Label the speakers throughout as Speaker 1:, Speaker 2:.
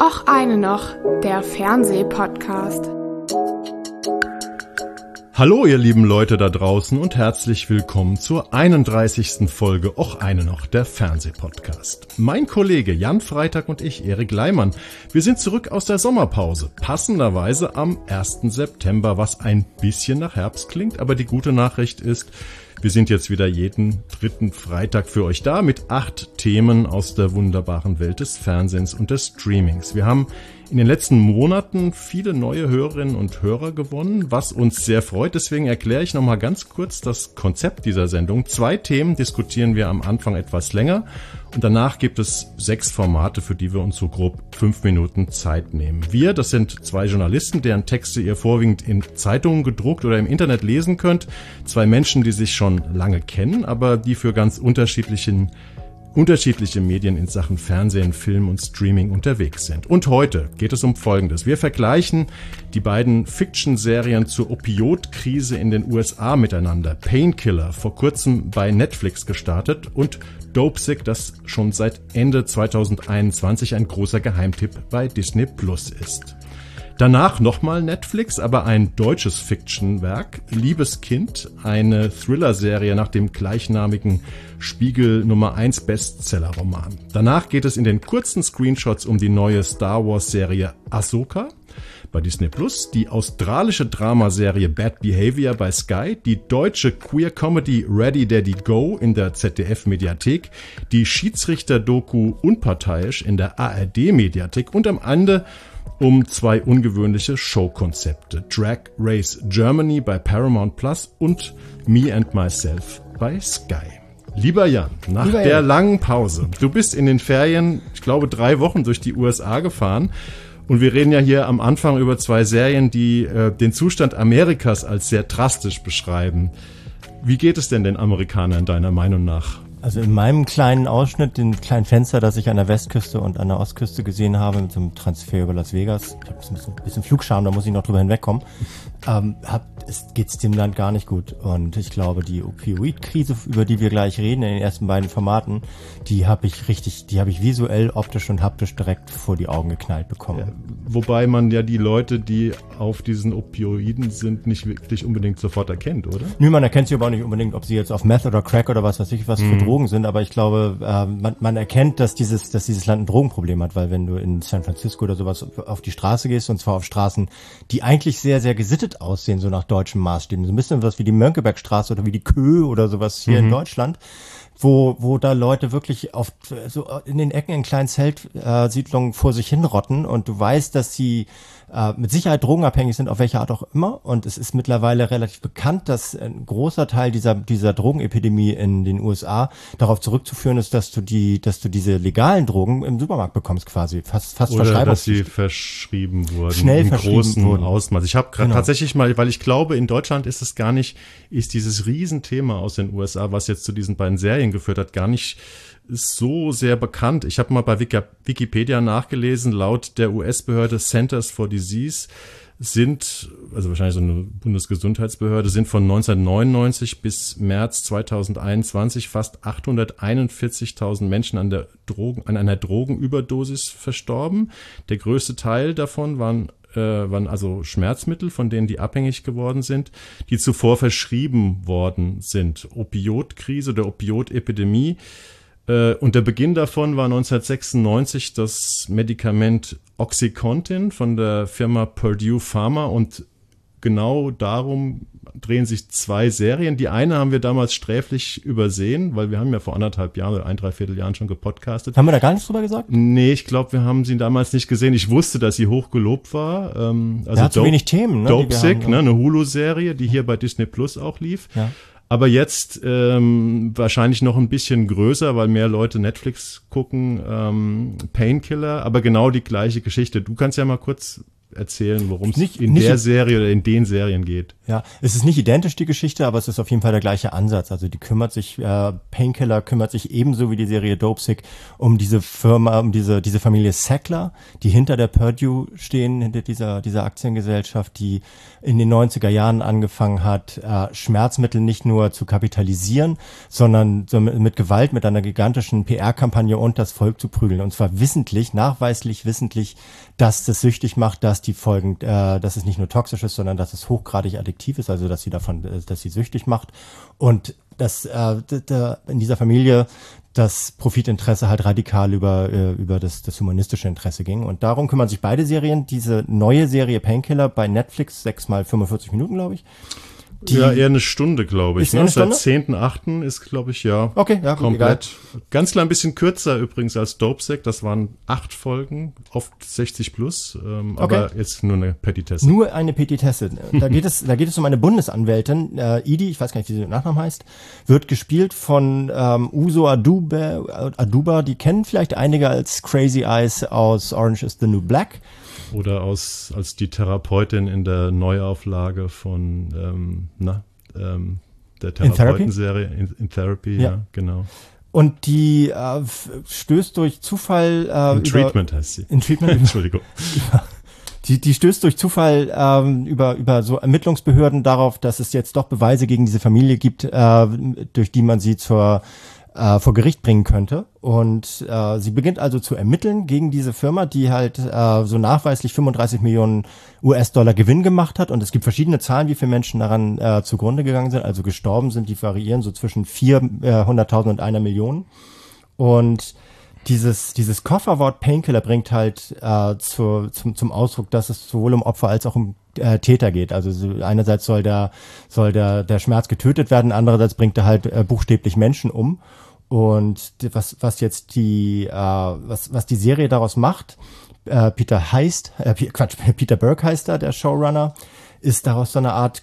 Speaker 1: Och eine noch, der Fernsehpodcast.
Speaker 2: Hallo ihr lieben Leute da draußen und herzlich willkommen zur 31. Folge Och eine noch, der Fernsehpodcast. Mein Kollege Jan Freitag und ich, Erik Leimann, wir sind zurück aus der Sommerpause, passenderweise am 1. September, was ein bisschen nach Herbst klingt, aber die gute Nachricht ist, wir sind jetzt wieder jeden dritten Freitag für euch da mit 8 Themen aus der wunderbaren Welt des Fernsehens und des Streamings. Wir haben in den letzten Monaten viele neue Hörerinnen und Hörer gewonnen, was uns sehr freut. Deswegen erkläre ich nochmal ganz kurz das Konzept dieser Sendung. 2 Themen diskutieren wir am Anfang etwas länger und danach gibt es 6 Formate, für die wir uns so grob 5 Minuten Zeit nehmen. Wir, das sind 2 Journalisten, deren Texte ihr vorwiegend in Zeitungen gedruckt oder im Internet lesen könnt. 2 Menschen, die sich schon lange kennen, aber die für ganz unterschiedliche Medien in Sachen Fernsehen, Film und Streaming unterwegs sind. Und heute geht es um Folgendes. Wir vergleichen die beiden Fiction-Serien zur Opioidkrise in den USA miteinander. Painkiller, vor kurzem bei Netflix gestartet, und Dopesick, das schon seit Ende 2021 ein großer Geheimtipp bei Disney Plus ist. Danach nochmal Netflix, aber ein deutsches Fiction-Werk, Liebes Kind, eine Thriller-Serie nach dem gleichnamigen Spiegel Nummer 1 Bestseller-Roman. Danach geht es in den kurzen Screenshots um die neue Star Wars-Serie Ahsoka bei Disney Plus, die australische Dramaserie Bad Behavior bei Sky, die deutsche Queer-Comedy Ready Daddy Go in der ZDF-Mediathek, die Schiedsrichter-Doku Unparteiisch in der ARD-Mediathek und am Ende um 2 ungewöhnliche Showkonzepte. Drag Race Germany bei Paramount Plus und Me and Myself bei Sky. Lieber Jan, nach der langen Pause, du bist in den Ferien, ich glaube 3 Wochen durch die USA gefahren, und wir reden ja hier am Anfang über 2 Serien, die den Zustand Amerikas als sehr drastisch beschreiben. Wie geht es denn den Amerikanern deiner Meinung nach?
Speaker 3: Also in meinem kleinen Ausschnitt, den kleinen Fenster, das ich an der Westküste und an der Ostküste gesehen habe, mit so einem Transfer über Las Vegas, ich habe ein bisschen Flugscham, da muss ich noch drüber hinwegkommen, geht's dem Land gar nicht gut. Und ich glaube, die Opioid-Krise, über die wir gleich reden, in den ersten beiden Formaten, die habe ich visuell, optisch und haptisch direkt vor die Augen geknallt bekommen. Ja,
Speaker 2: wobei man ja die Leute, die auf diesen Opioiden sind, nicht wirklich unbedingt sofort erkennt, oder?
Speaker 3: Nö, man erkennt sie aber auch nicht unbedingt, ob sie jetzt auf Meth oder Crack oder was weiß ich was für Drogen sind, aber ich glaube, man erkennt, dass dieses Land ein Drogenproblem hat, weil wenn du in San Francisco oder sowas auf die Straße gehst, und zwar auf Straßen, die eigentlich sehr, sehr gesittet aussehen, so nach deutschen Maßstäben, so ein bisschen was wie die Mönckebergstraße oder wie die Kö oder sowas hier in Deutschland, wo da Leute wirklich so in den Ecken in kleinen Zeltsiedlungen vor sich hinrotten, und du weißt, dass sie mit Sicherheit drogenabhängig sind, auf welche Art auch immer. Und es ist mittlerweile relativ bekannt, dass ein großer Teil dieser Drogenepidemie in den USA darauf zurückzuführen ist, dass du diese legalen Drogen im Supermarkt bekommst, quasi fast
Speaker 2: oder dass sie verschrieben wurden,
Speaker 3: schnell
Speaker 2: im
Speaker 3: verschrieben
Speaker 2: großen
Speaker 3: wurden.
Speaker 2: Ausmaß. Ich habe gerade tatsächlich mal, weil ich glaube, in Deutschland ist dieses Riesenthema aus den USA, was jetzt zu diesen beiden Serien geführt hat, gar nicht so sehr bekannt. Ich habe mal bei Wikipedia nachgelesen, laut der US-Behörde Centers for Disease also wahrscheinlich so eine Bundesgesundheitsbehörde, sind von 1999 bis März 2021 fast 841.000 Menschen an einer Drogenüberdosis verstorben. Der größte Teil davon waren also Schmerzmittel, von denen die abhängig geworden sind, die zuvor verschrieben worden sind. Opioidkrise oder Opioidepidemie. Und der Beginn davon war 1996 das Medikament Oxycontin von der Firma Purdue Pharma, und genau darum drehen sich 2 Serien. Die eine haben wir damals sträflich übersehen, weil wir haben ja vor 1,5 Jahren oder 1,75 Jahren schon gepodcastet.
Speaker 3: Haben wir da gar nichts drüber gesagt?
Speaker 2: Nee, ich glaube, wir haben sie damals nicht gesehen. Ich wusste, dass sie hochgelobt war.
Speaker 3: Also hat so wenig Themen, ne?
Speaker 2: Dopesick, eine Hulu-Serie, die hier bei Disney Plus auch lief.
Speaker 3: Ja.
Speaker 2: Aber jetzt wahrscheinlich noch ein bisschen größer, weil mehr Leute Netflix gucken, Painkiller, aber genau die gleiche Geschichte. Du kannst ja mal kurz erzählen, worum es
Speaker 3: Nicht
Speaker 2: der Serie oder in den Serien geht.
Speaker 3: Ja, es ist nicht identisch, die Geschichte, aber es ist auf jeden Fall der gleiche Ansatz. Also die Painkiller kümmert sich ebenso wie die Serie Dopesick um diese Firma, um diese Familie Sackler, die hinter der Purdue stehen, hinter dieser Aktiengesellschaft, die in den 90er Jahren angefangen hat, Schmerzmittel nicht nur zu kapitalisieren, sondern so mit Gewalt, mit einer gigantischen PR-Kampagne und das Volk zu prügeln. Und zwar nachweislich wissentlich, dass das süchtig macht, dass die Folgen, dass es nicht nur toxisch ist, sondern dass es hochgradig addiktiv ist, also dass sie süchtig macht. Und dass in dieser Familie das Profitinteresse halt radikal über das humanistische Interesse ging. Und darum kümmern sich beide Serien. Diese neue Serie Painkiller bei Netflix, 6 mal 45 Minuten, glaube ich.
Speaker 2: Ja, eher eine Stunde, glaube ich.
Speaker 3: Ist eine Stunde?
Speaker 2: Seit 10.8. ist, glaube ich, ja.
Speaker 3: Okay, ja, gut,
Speaker 2: komplett.
Speaker 3: Egal.
Speaker 2: Ganz klein bisschen kürzer übrigens als Dopesick. Das waren 8 Folgen, oft 60 plus. Aber jetzt nur eine Petitesse.
Speaker 3: Nur eine Petitesse. Da geht es um eine Bundesanwältin, Idi, ich weiß gar nicht, wie sie den Nachnamen heißt, wird gespielt von Uzo Aduba. Die kennen vielleicht einige als Crazy Eyes aus Orange is the New Black.
Speaker 2: Oder als die Therapeutin in der Neuauflage von der Therapeutenserie in Therapy, ja, genau.
Speaker 3: Und die stößt durch Zufall
Speaker 2: in Treatment heißt sie.
Speaker 3: In Treatment?
Speaker 2: Entschuldigung.
Speaker 3: Die stößt durch Zufall über so Ermittlungsbehörden darauf, dass es jetzt doch Beweise gegen diese Familie gibt, durch die man sie vor Gericht bringen könnte. Und sie beginnt also zu ermitteln gegen diese Firma, die halt so nachweislich 35 Millionen US-Dollar Gewinn gemacht hat. Und es gibt verschiedene Zahlen, wie viele Menschen daran zugrunde gegangen sind, also gestorben sind. Die variieren so zwischen 400.000 und 1 Million. Und dieses Kofferwort Painkiller bringt halt zum Ausdruck, dass es sowohl um Opfer als auch um Täter geht. Also einerseits soll der Schmerz getötet werden, andererseits bringt er halt buchstäblich Menschen um. Und was die Serie daraus macht, Peter Berg heißt da, der Showrunner, ist daraus so eine Art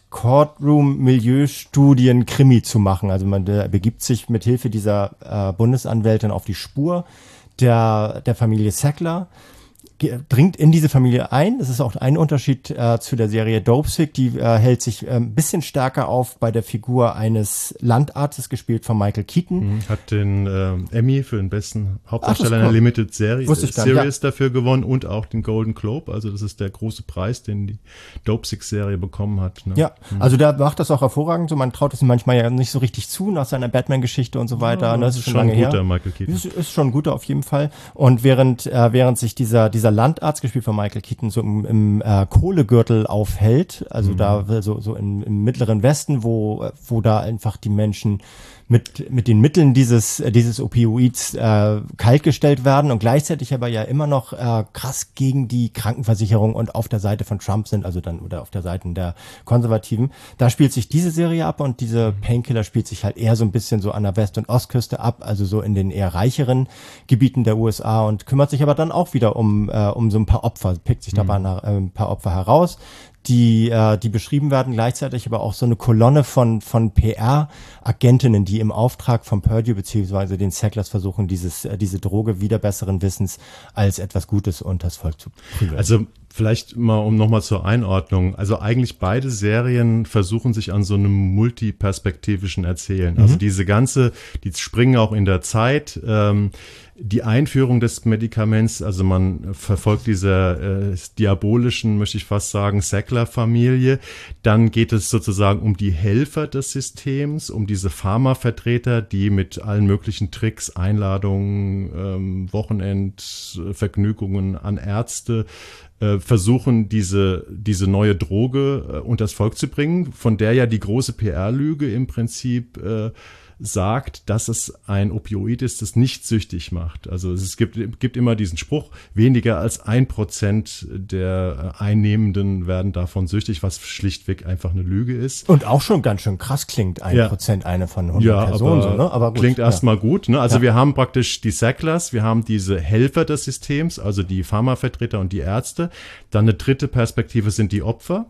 Speaker 3: Courtroom-Milieu-Studien-Krimi zu machen. Also man begibt sich mit Hilfe dieser Bundesanwältin auf die Spur der Familie Sackler, dringt in diese Familie ein. Das ist auch ein Unterschied zu der Serie Dopesick. Die hält sich ein bisschen stärker auf bei der Figur eines Landarztes, gespielt von Michael Keaton.
Speaker 2: Hat den Emmy für den besten Hauptdarsteller einer Limited Series dafür gewonnen und auch den Golden Globe. Also das ist der große Preis, den die Dopesick-Serie bekommen hat. Ne?
Speaker 3: Ja, also der macht das auch hervorragend. So, man traut es ihm manchmal ja nicht so richtig zu nach seiner Batman-Geschichte und so weiter.
Speaker 2: Ja,
Speaker 3: das ist schon lange her.
Speaker 2: Michael Keaton.
Speaker 3: Ist schon ein guter auf jeden Fall. Und während sich dieser Landarzt, gespielt von Michael Keaton, so im Kohlegürtel aufhält, also da so im Mittleren Westen, wo da einfach die Menschen mit den Mitteln dieses Opioids kaltgestellt werden und gleichzeitig aber ja immer noch krass gegen die Krankenversicherung und auf der Seite von Trump sind, also dann oder auf der Seite der Konservativen. Da spielt sich diese Serie ab und diese Painkiller spielt sich halt eher so ein bisschen so an der West- und Ostküste ab, also so in den eher reicheren Gebieten der USA, und kümmert sich aber dann auch wieder um so ein paar Opfer, pickt sich dabei ein paar Opfer heraus, die beschrieben werden, gleichzeitig aber auch so eine Kolonne von PR-Agentinnen, die im Auftrag von Purdue beziehungsweise den Sacklers versuchen, diese Droge wieder besseren Wissens als etwas Gutes unters Volk zu prügeln.
Speaker 2: Also vielleicht mal, nochmal zur Einordnung. Also eigentlich beide Serien versuchen sich an so einem multiperspektivischen Erzählen. Also die springen auch in der Zeit. Die Einführung des Medikaments, also man verfolgt diese diabolischen, möchte ich fast sagen, Sackler-Familie. Dann geht es sozusagen um die Helfer des Systems, um diese Pharmavertreter, die mit allen möglichen Tricks, Einladungen, Wochenendvergnügungen an Ärzte versuchen, diese neue Droge unters Volk zu bringen, von der ja die große PR-Lüge im Prinzip sagt, dass es ein Opioid ist, das nicht süchtig macht. Also es gibt immer diesen Spruch, weniger als 1% der Einnehmenden werden davon süchtig, was schlichtweg einfach eine Lüge ist.
Speaker 3: Und auch schon ganz schön krass klingt, 1% eine von 100 Personen.
Speaker 2: Aber,
Speaker 3: so, ne? Aber gut,
Speaker 2: klingt erstmal gut. Ne? Also wir haben praktisch die Sacklers, wir haben diese Helfer des Systems, also die Pharmavertreter und die Ärzte. Dann eine dritte Perspektive sind die Opfer.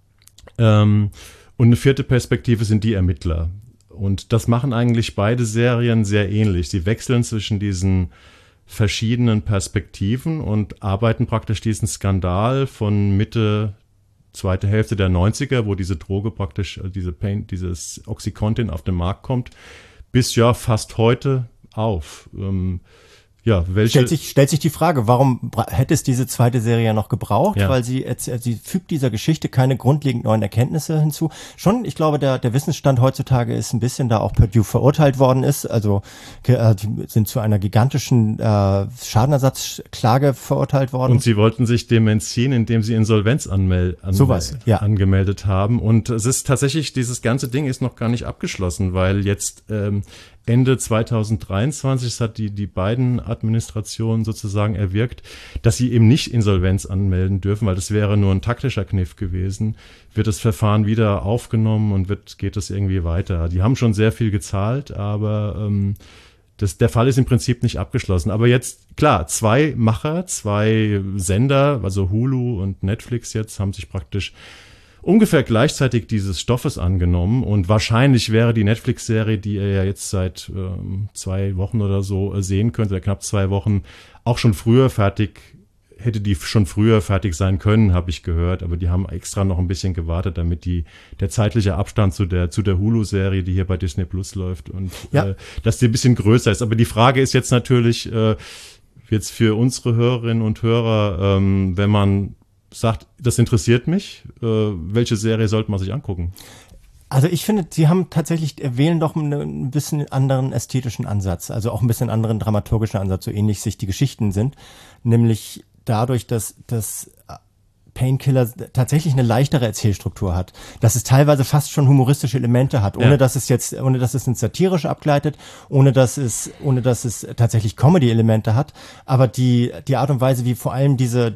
Speaker 2: Und eine vierte Perspektive sind die Ermittler. Und das machen eigentlich beide Serien sehr ähnlich. Sie wechseln zwischen diesen verschiedenen Perspektiven und arbeiten praktisch diesen Skandal von Mitte, zweite Hälfte der 90er, wo diese Droge praktisch, dieses Oxycontin auf den Markt kommt, bis ja fast heute auf.
Speaker 3: Stellt sich die Frage, warum hätte es diese zweite Serie noch gebraucht? Ja. Weil sie fügt dieser Geschichte keine grundlegend neuen Erkenntnisse hinzu. Schon, ich glaube, der Wissensstand heutzutage ist ein bisschen, da auch Purdue verurteilt worden ist. Also die sind zu einer gigantischen Schadenersatzklage verurteilt worden.
Speaker 2: Und sie wollten sich dem entziehen, indem sie Insolvenz angemeldet haben. Und es ist tatsächlich, dieses ganze Ding ist noch gar nicht abgeschlossen, weil jetzt Ende 2023, das hat die beiden Administrationen sozusagen erwirkt, dass sie eben nicht Insolvenz anmelden dürfen, weil das wäre nur ein taktischer Kniff gewesen. Wird das Verfahren wieder aufgenommen und geht es irgendwie weiter. Die haben schon sehr viel gezahlt, aber der Fall ist im Prinzip nicht abgeschlossen. Aber jetzt, klar, zwei Sender, also Hulu und Netflix jetzt, haben sich praktisch ungefähr gleichzeitig dieses Stoffes angenommen und wahrscheinlich wäre die Netflix-Serie, die ihr ja jetzt seit 2 Wochen oder so sehen könnt, oder knapp 2 Wochen, auch schon früher hätte die schon früher fertig sein können, habe ich gehört, aber die haben extra noch ein bisschen gewartet, damit der zeitliche Abstand zu der Hulu-Serie, die hier bei Disney Plus läuft, und dass die ein bisschen größer ist. Aber die Frage ist jetzt natürlich, jetzt für unsere Hörerinnen und Hörer, wenn man sagt, das interessiert mich, welche Serie sollte man sich angucken?
Speaker 3: Also ich finde, sie wählen doch ein bisschen anderen ästhetischen Ansatz, also auch ein bisschen anderen dramaturgischen Ansatz, so ähnlich sich die Geschichten sind, nämlich dadurch, dass Painkiller tatsächlich eine leichtere Erzählstruktur hat, dass es teilweise fast schon humoristische Elemente hat, ohne dass es ins Satirische abgleitet, ohne dass es tatsächlich Comedy-Elemente hat, aber die Art und Weise, wie vor allem diese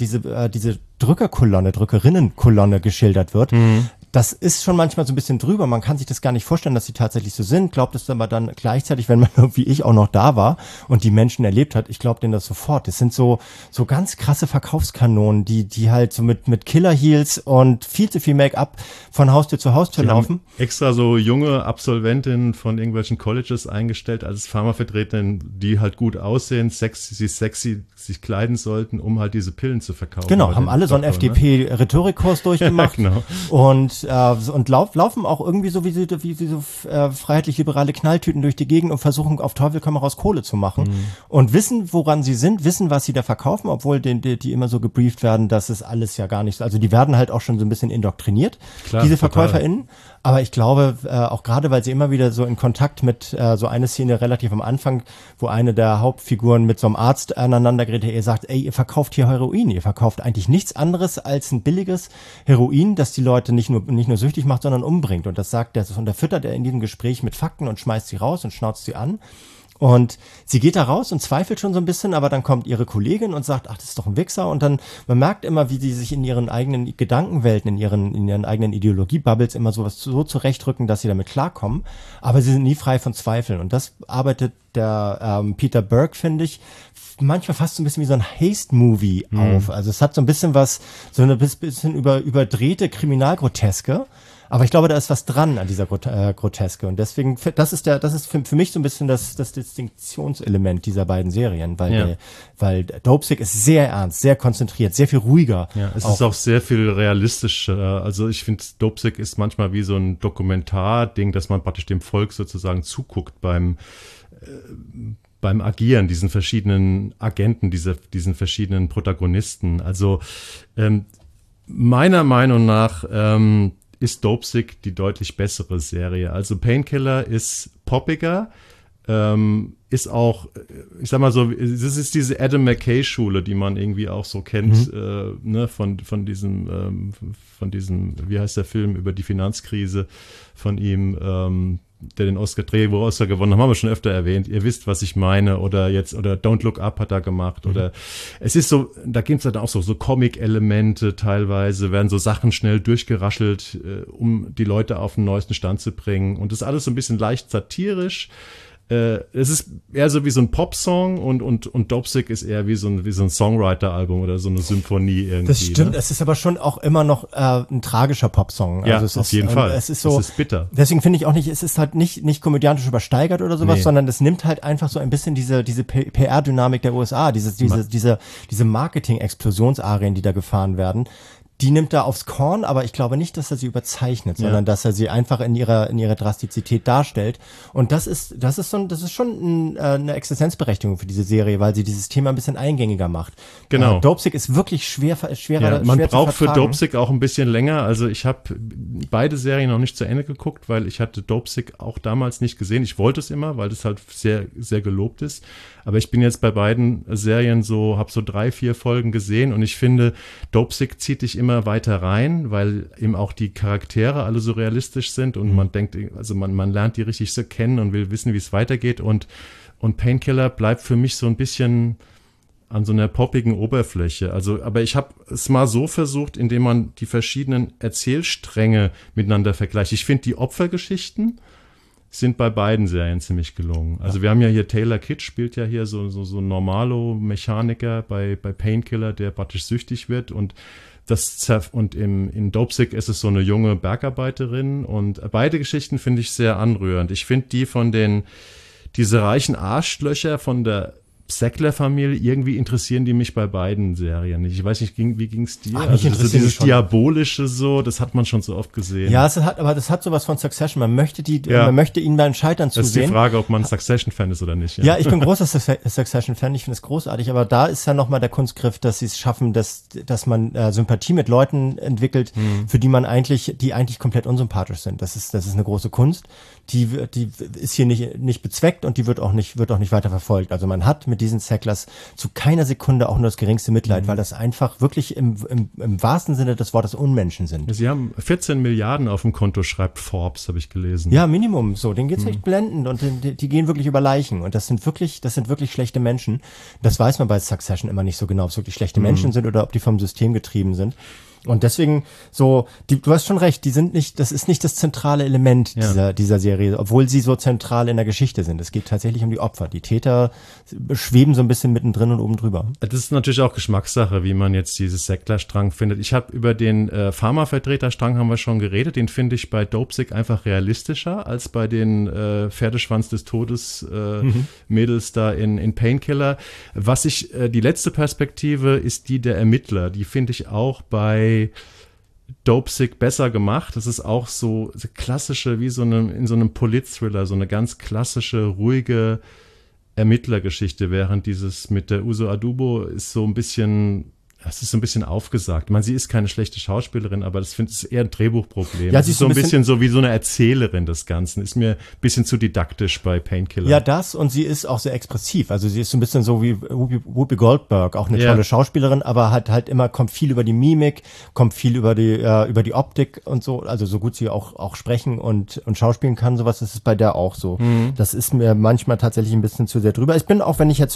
Speaker 3: Drückerinnenkolonne geschildert wird, das ist schon manchmal so ein bisschen drüber. Man kann sich das gar nicht vorstellen, dass sie tatsächlich so sind. Glaubt es aber dann gleichzeitig, wenn man, wie ich, auch noch da war und die Menschen erlebt hat, ich glaube denen das sofort. Das sind so ganz krasse Verkaufskanonen, die halt so mit Killer Heels und viel zu viel Make-up von Haustür zu Haustür laufen.
Speaker 2: Extra so junge Absolventinnen von irgendwelchen Colleges eingestellt als Pharmavertreterinnen, die halt gut aussehen, sexy sich kleiden sollten, um halt diese Pillen zu verkaufen.
Speaker 3: Genau, haben alle so einen FDP-Rhetorikkurs durchgemacht. Ja, genau. Und laufen auch irgendwie so wie so freiheitlich-liberale Knalltüten durch die Gegend und versuchen auf Teufel komm raus Kohle zu machen und wissen, woran sie sind, wissen, was sie da verkaufen, obwohl die immer so gebrieft werden, dass es alles ja gar nicht so, also die werden halt auch schon so ein bisschen indoktriniert, klar, diese VerkäuferInnen. Aber ich glaube, auch gerade, weil sie immer wieder so in Kontakt mit so eine Szene relativ am Anfang, wo eine der Hauptfiguren mit so einem Arzt aneinander gerät, ihr sagt, ey, ihr verkauft hier Heroin, ihr verkauft eigentlich nichts anderes als ein billiges Heroin, das die Leute nicht nur süchtig macht, sondern umbringt. Und das sagt der, und da füttert er in diesem Gespräch mit Fakten und schmeißt sie raus und schnauzt sie an. Und sie geht da raus und zweifelt schon so ein bisschen, aber dann kommt ihre Kollegin und sagt, ach, das ist doch ein Wichser. Und dann, man merkt immer, wie sie sich in ihren eigenen Gedankenwelten, in ihren eigenen Ideologie-Bubbles immer sowas so zurechtrücken, dass sie damit klarkommen. Aber sie sind nie frei von Zweifeln. Und das arbeitet der Peter Berg, finde ich, manchmal fast so ein bisschen wie so ein Haste-Movie auf. Also es hat so ein bisschen so eine bisschen überdrehte Kriminalgroteske. Aber ich glaube, da ist was dran an dieser Groteske. Und deswegen, das ist für mich so ein bisschen das Distinktionselement dieser beiden Serien, weil Dopesick ist sehr ernst, sehr konzentriert, sehr viel ruhiger.
Speaker 2: Ja, es ist auch sehr viel realistischer. Also ich finde, Dopesick ist manchmal wie so ein Dokumentarding, dass man praktisch dem Volk sozusagen zuguckt beim Agieren, diesen verschiedenen Agenten, diesen verschiedenen Protagonisten. Also meiner Meinung nach ist Dopesick die deutlich bessere Serie. Also Painkiller ist poppiger, ist auch, ich sag mal so, das ist diese Adam McKay-Schule, die man irgendwie auch so kennt, ne, von diesem, wie heißt der Film über die Finanzkrise von ihm, der den Oscar gewonnen hat, haben wir schon öfter erwähnt. Ihr wisst, was ich meine. Oder Don't Look Up hat er gemacht. Oder es ist so, da gibt's dann auch so Comic-Elemente teilweise, werden so Sachen schnell durchgeraschelt, um die Leute auf den neuesten Stand zu bringen. Und das ist alles so ein bisschen leicht satirisch. es ist eher so wie so ein Popsong und Dopesick ist eher wie so ein Songwriter-Album oder so eine Symphonie irgendwie.
Speaker 3: Das stimmt, es ist aber schon auch immer noch ein tragischer Popsong.
Speaker 2: Ja,
Speaker 3: also es
Speaker 2: auf
Speaker 3: ist,
Speaker 2: jeden Fall.
Speaker 3: Es ist so,
Speaker 2: es ist bitter.
Speaker 3: Deswegen finde ich auch nicht, es ist halt nicht komödiantisch übersteigert oder sowas,
Speaker 2: Nee.
Speaker 3: sondern es nimmt halt einfach so ein bisschen diese PR-Dynamik der USA, diese Marketing-Explosionsarien, die da gefahren werden. Die nimmt er aufs Korn, aber ich glaube nicht, dass er sie überzeichnet, sondern dass er sie einfach in ihrer Drastizität darstellt. Und das ist schon eine Existenzberechtigung für diese Serie, weil sie dieses Thema ein bisschen eingängiger macht.
Speaker 2: Genau.
Speaker 3: Dopesick ist wirklich schwerer
Speaker 2: Man
Speaker 3: schwer
Speaker 2: braucht
Speaker 3: zu
Speaker 2: für
Speaker 3: vertragen.
Speaker 2: Dopesick auch ein bisschen länger. Also ich habe beide Serien noch nicht zu Ende geguckt, weil ich hatte Dopesick auch damals nicht gesehen. Ich wollte es immer, weil das halt sehr, sehr gelobt ist. Aber ich bin jetzt bei beiden Serien habe so 3-4 Folgen gesehen und ich finde, Dopesick zieht dich immer weiter rein, weil eben auch die Charaktere alle so realistisch sind und man denkt, also man lernt die richtig so kennen und will wissen, wie es weitergeht und Painkiller bleibt für mich so ein bisschen an so einer poppigen Oberfläche. Also, aber ich habe es mal so versucht, indem man die verschiedenen Erzählstränge miteinander vergleicht. Ich finde, die Opfergeschichten sind bei beiden Serien ziemlich gelungen. Also wir haben ja hier Taylor Kitsch, spielt ja hier so ein Normalo-Mechaniker bei Painkiller, der praktisch süchtig wird und in Dopesick ist es so eine junge Bergarbeiterin und beide Geschichten finde ich sehr anrührend. Ich finde diese reichen Arschlöcher von der Sackler-Familie, irgendwie interessieren die mich bei beiden Serien nicht. Ich weiß nicht, wie ging's dir?
Speaker 3: Mich interessiert
Speaker 2: so dieses
Speaker 3: schon.
Speaker 2: Diabolische so, das hat man schon so oft gesehen.
Speaker 3: Ja, aber das hat sowas von Succession. Man möchte ihnen beim Scheitern
Speaker 2: Das ist
Speaker 3: zusehen.
Speaker 2: die Frage, ob man Succession-Fan ist oder nicht.
Speaker 3: Ja, ich bin großer Succession-Fan, ich finde es großartig, aber da ist ja nochmal der Kunstgriff, dass sie es schaffen, dass man Sympathie mit Leuten entwickelt, für die eigentlich komplett unsympathisch sind. Das ist eine große Kunst. Die ist hier nicht bezweckt und die wird auch nicht weiter verfolgt. Also man hat mit diesen Sacklers zu keiner Sekunde auch nur das geringste Mitleid, weil das einfach wirklich im wahrsten Sinne des Wortes Unmenschen sind.
Speaker 2: Sie haben 14 Milliarden auf dem Konto, schreibt Forbes, habe ich gelesen.
Speaker 3: Ja, Minimum, so. Denen geht's echt blendend und die gehen wirklich über Leichen und das sind wirklich schlechte Menschen. Das weiß man bei Succession immer nicht so genau, ob es wirklich schlechte Menschen sind oder ob die vom System getrieben sind. Und deswegen du hast schon recht, das ist nicht das zentrale Element dieser Serie, obwohl sie so zentral in der Geschichte sind. Es geht tatsächlich um die Opfer. Die Täter schweben so ein bisschen mittendrin und oben drüber.
Speaker 2: Das ist natürlich auch Geschmackssache, wie man jetzt dieses Sackler-Strang findet. Ich habe über den Pharmavertreter-Strang haben wir schon geredet. Den finde ich bei Dopesick einfach realistischer als bei den Pferdeschwanz des Todes Mädels da in Painkiller. Die letzte Perspektive ist die der Ermittler. Die finde ich auch bei Dopesick besser gemacht. Das ist auch so klassische, wie in so einem Polit-Thriller, so eine ganz klassische, ruhige Ermittlergeschichte, während dieses mit der Uso Adubo ist so ein bisschen aufgesagt. Ich meine, sie ist keine schlechte Schauspielerin, aber das ist eher ein Drehbuchproblem.
Speaker 3: Ja,
Speaker 2: sie ist so ein bisschen so wie so eine Erzählerin des Ganzen. Ist mir ein bisschen zu didaktisch bei Painkiller.
Speaker 3: Ja, das und sie ist auch sehr expressiv. Also sie ist so ein bisschen so wie Whoopi Goldberg, auch eine tolle Schauspielerin, aber halt immer kommt viel über die Mimik, kommt viel über die Optik und so. Also so gut sie auch sprechen und schauspielen kann, sowas ist es bei der auch so. Das ist mir manchmal tatsächlich ein bisschen zu sehr drüber. Ich bin auch, wenn ich jetzt so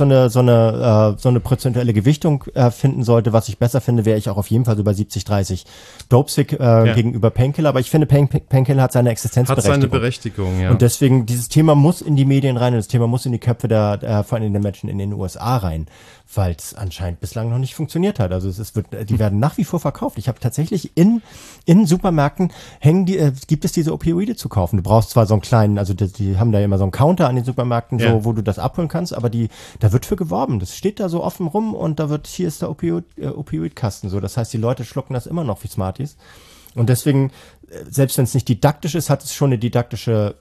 Speaker 3: eine prozentuelle Gewichtung finden sollte, was ich besser finde, wäre ich auch auf jeden Fall so bei 70-30 Dopesick gegenüber Painkiller, aber ich finde, Painkiller hat seine Existenzberechtigung.
Speaker 2: Hat seine Berechtigung, ja.
Speaker 3: Und deswegen, dieses Thema muss in die Medien rein und das Thema muss in die Köpfe vor allem der Menschen in den USA rein, weil es anscheinend bislang noch nicht funktioniert hat. Also die werden nach wie vor verkauft. Ich habe tatsächlich in Supermärkten gibt es diese Opioide zu kaufen. Du brauchst zwar so einen kleinen, also die haben da immer so einen Counter an den Supermärkten, so, wo du das abholen kannst, aber da wird für geworben. Das steht da so offen rum und hier ist der Opioidkasten, so. Das heißt, die Leute schlucken das immer noch wie Smarties. Und deswegen, selbst wenn es nicht didaktisch ist, hat es schon einen didaktischen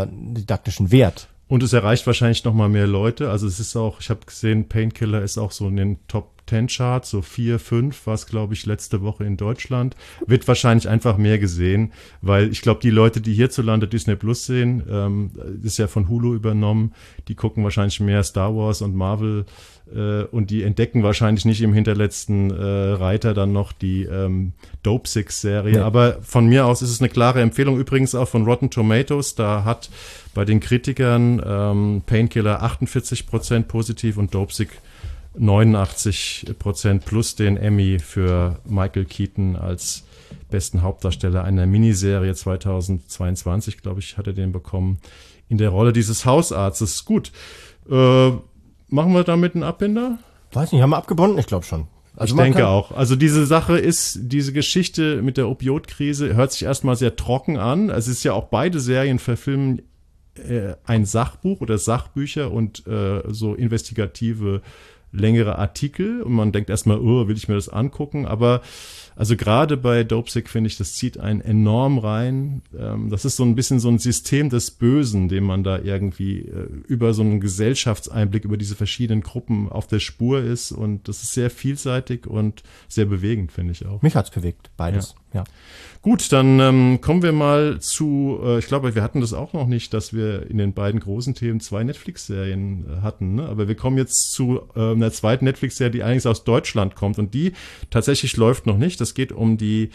Speaker 3: Wert.
Speaker 2: Und es erreicht wahrscheinlich noch mal mehr Leute. Also es ist auch, ich habe gesehen, Painkiller ist auch so in den Top 10 Charts, so 4, 5 war es, glaube ich, letzte Woche in Deutschland. Wird wahrscheinlich einfach mehr gesehen, weil ich glaube, die Leute, die hierzulande Disney Plus sehen, ist ja von Hulu übernommen, die gucken wahrscheinlich mehr Star Wars und Marvel und die entdecken wahrscheinlich nicht im hinterletzten Reiter dann noch die Dopesick-Serie. Ja. Aber von mir aus ist es eine klare Empfehlung, übrigens auch von Rotten Tomatoes. Da hat bei den Kritikern Painkiller 48% positiv und Dopesick 89% plus den Emmy für Michael Keaton als besten Hauptdarsteller einer Miniserie 2022, glaube ich, hat er den bekommen, in der Rolle dieses Hausarztes. Gut, machen wir damit einen Abbinder?
Speaker 3: Weiß nicht, haben wir abgebunden? Ich glaube schon.
Speaker 2: Also ich denke auch. Also diese Geschichte mit der Opioidkrise hört sich erstmal sehr trocken an. Es ist ja auch, beide Serien verfilmen ein Sachbuch oder Sachbücher und so investigative längere Artikel. Und man denkt erstmal, oh, will ich mir das angucken? Aber also gerade bei Dopesick finde ich, das zieht einen enorm rein. Das ist so ein bisschen so ein System des Bösen, dem man da irgendwie über so einen Gesellschaftseinblick über diese verschiedenen Gruppen auf der Spur ist. Und das ist sehr vielseitig und sehr bewegend, finde ich auch.
Speaker 3: Mich hat's bewegt, beides. Ja.
Speaker 2: Gut, dann kommen wir mal zu, ich glaube, wir hatten das auch noch nicht, dass wir in den beiden großen Themen 2 Netflix-Serien hatten, ne? Aber wir kommen jetzt zu einer zweiten Netflix-Serie, die eigentlich aus Deutschland kommt und die tatsächlich läuft noch nicht. Es geht um die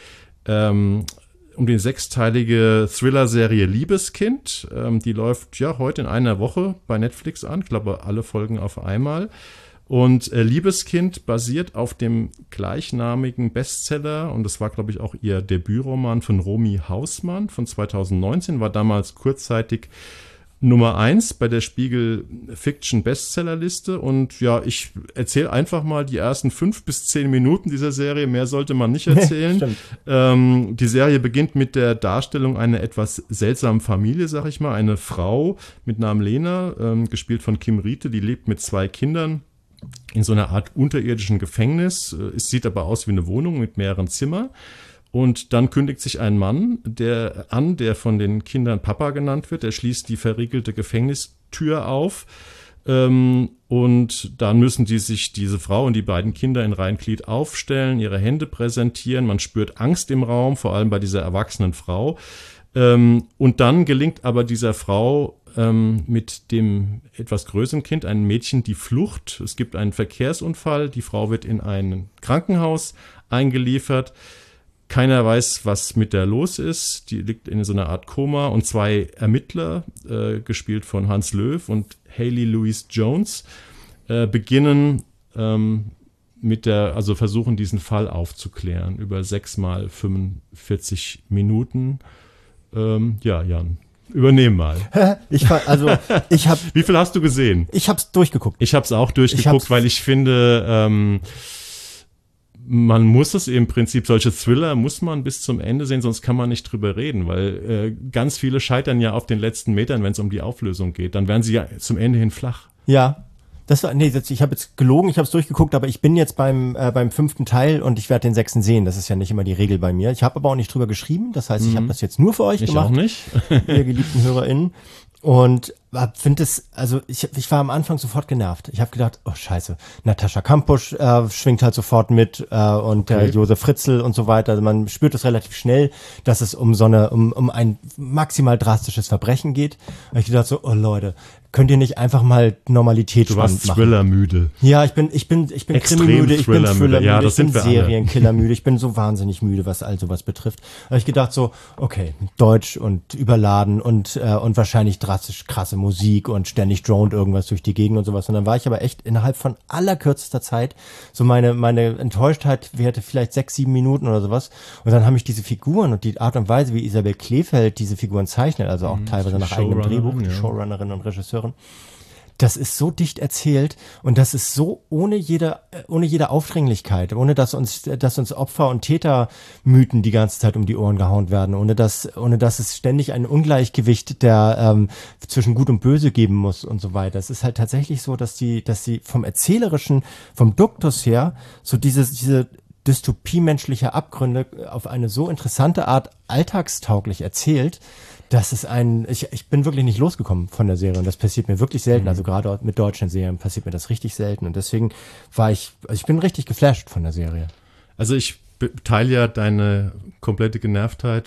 Speaker 2: 6-teilige Thriller-Serie Liebeskind. Die läuft ja heute in einer Woche bei Netflix an. Ich glaube, alle Folgen auf einmal. Und Liebeskind basiert auf dem gleichnamigen Bestseller, und das war, glaube ich, auch ihr Debütroman von Romy Hausmann von 2019, war damals kurzzeitig Nummer 1 bei der Spiegel Fiction Bestsellerliste. Und ja, ich erzähle einfach mal die ersten 5 bis 10 Minuten dieser Serie. Mehr sollte man nicht erzählen. Die Serie beginnt mit der Darstellung einer etwas seltsamen Familie, sag ich mal. Eine Frau mit Namen Lena, gespielt von Kim Riete, die lebt mit 2 Kindern in so einer Art unterirdischen Gefängnis. Es sieht aber aus wie eine Wohnung mit mehreren Zimmern. Und dann kündigt sich ein Mann der von den Kindern Papa genannt wird. Er schließt die verriegelte Gefängnistür auf. Und dann müssen diese Frau und die beiden Kinder in Reihenglied aufstellen, ihre Hände präsentieren. Man spürt Angst im Raum, vor allem bei dieser erwachsenen Frau. Und dann gelingt aber dieser Frau mit dem etwas größeren Kind, einem Mädchen, die Flucht. Es gibt einen Verkehrsunfall. Die Frau wird in ein Krankenhaus eingeliefert. Keiner weiß, was mit der los ist. Die liegt in so einer Art Koma. Und 2 Ermittler, gespielt von Hans Löw und Hayley Louise Jones, beginnen versuchen diesen Fall aufzuklären über 6 mal 45 Minuten. Jan, übernehm mal. Wie viel hast du gesehen?
Speaker 3: Ich hab's durchgeguckt.
Speaker 2: Ich hab's auch durchgeguckt, weil ich finde, man muss es im Prinzip, solche Thriller muss man bis zum Ende sehen, sonst kann man nicht drüber reden, weil ganz viele scheitern ja auf den letzten Metern, wenn es um die Auflösung geht. Dann werden sie ja zum Ende hin flach.
Speaker 3: Ja. Ich habe jetzt gelogen, ich habe es durchgeguckt, aber ich bin jetzt beim 5. Teil und ich werde den 6. sehen. Das ist ja nicht immer die Regel bei mir. Ich habe aber auch nicht drüber geschrieben. Das heißt, ich habe das jetzt nur für euch gemacht.
Speaker 2: Ich auch nicht.
Speaker 3: Ihr geliebten HörerInnen. Und finde es, also ich war am Anfang sofort genervt. Ich habe gedacht, oh scheiße, Natascha Kampusch schwingt halt sofort mit und Josef Fritzl und so weiter. Also man spürt es relativ schnell, dass es um ein maximal drastisches Verbrechen geht. Und ich dachte so, oh Leute, könnt ihr nicht einfach mal Normalität spannend machen?
Speaker 2: Du warst Thriller-müde.
Speaker 3: Ja, ich bin Krimi-müde, ich bin Thriller-müde,
Speaker 2: ja, das
Speaker 3: ich bin
Speaker 2: sind wir alle.
Speaker 3: Serienkiller-müde, ich bin so wahnsinnig müde, was all sowas betrifft. Da habe ich gedacht so, okay, Deutsch und überladen und wahrscheinlich drastisch krasse Musik und ständig droned irgendwas durch die Gegend und sowas. Und dann war ich aber echt innerhalb von allerkürzester Zeit, so meine Enttäuschtheit währte vielleicht 6, 7 Minuten oder sowas. Und dann haben mich diese Figuren und die Art und Weise, wie Isabel Kleefeld diese Figuren zeichnet, also auch teilweise nach eigenem Drehbuch, die Showrunnerin und Regisseurin, das ist so dicht erzählt und das ist so ohne jede Aufdringlichkeit, ohne dass uns Opfer- und Tätermythen die ganze Zeit um die Ohren gehauen werden, ohne dass es ständig ein Ungleichgewicht der zwischen Gut und Böse geben muss und so weiter. Es ist halt tatsächlich so, dass sie vom Erzählerischen, vom Duktus her, so diese Dystopie menschlicher Abgründe auf eine so interessante Art alltagstauglich erzählt, das ist ich bin wirklich nicht losgekommen von der Serie und das passiert mir wirklich selten. Also gerade mit deutschen Serien passiert mir das richtig selten und deswegen ich bin richtig geflasht von der Serie.
Speaker 2: Also ich teile ja deine komplette Genervtheit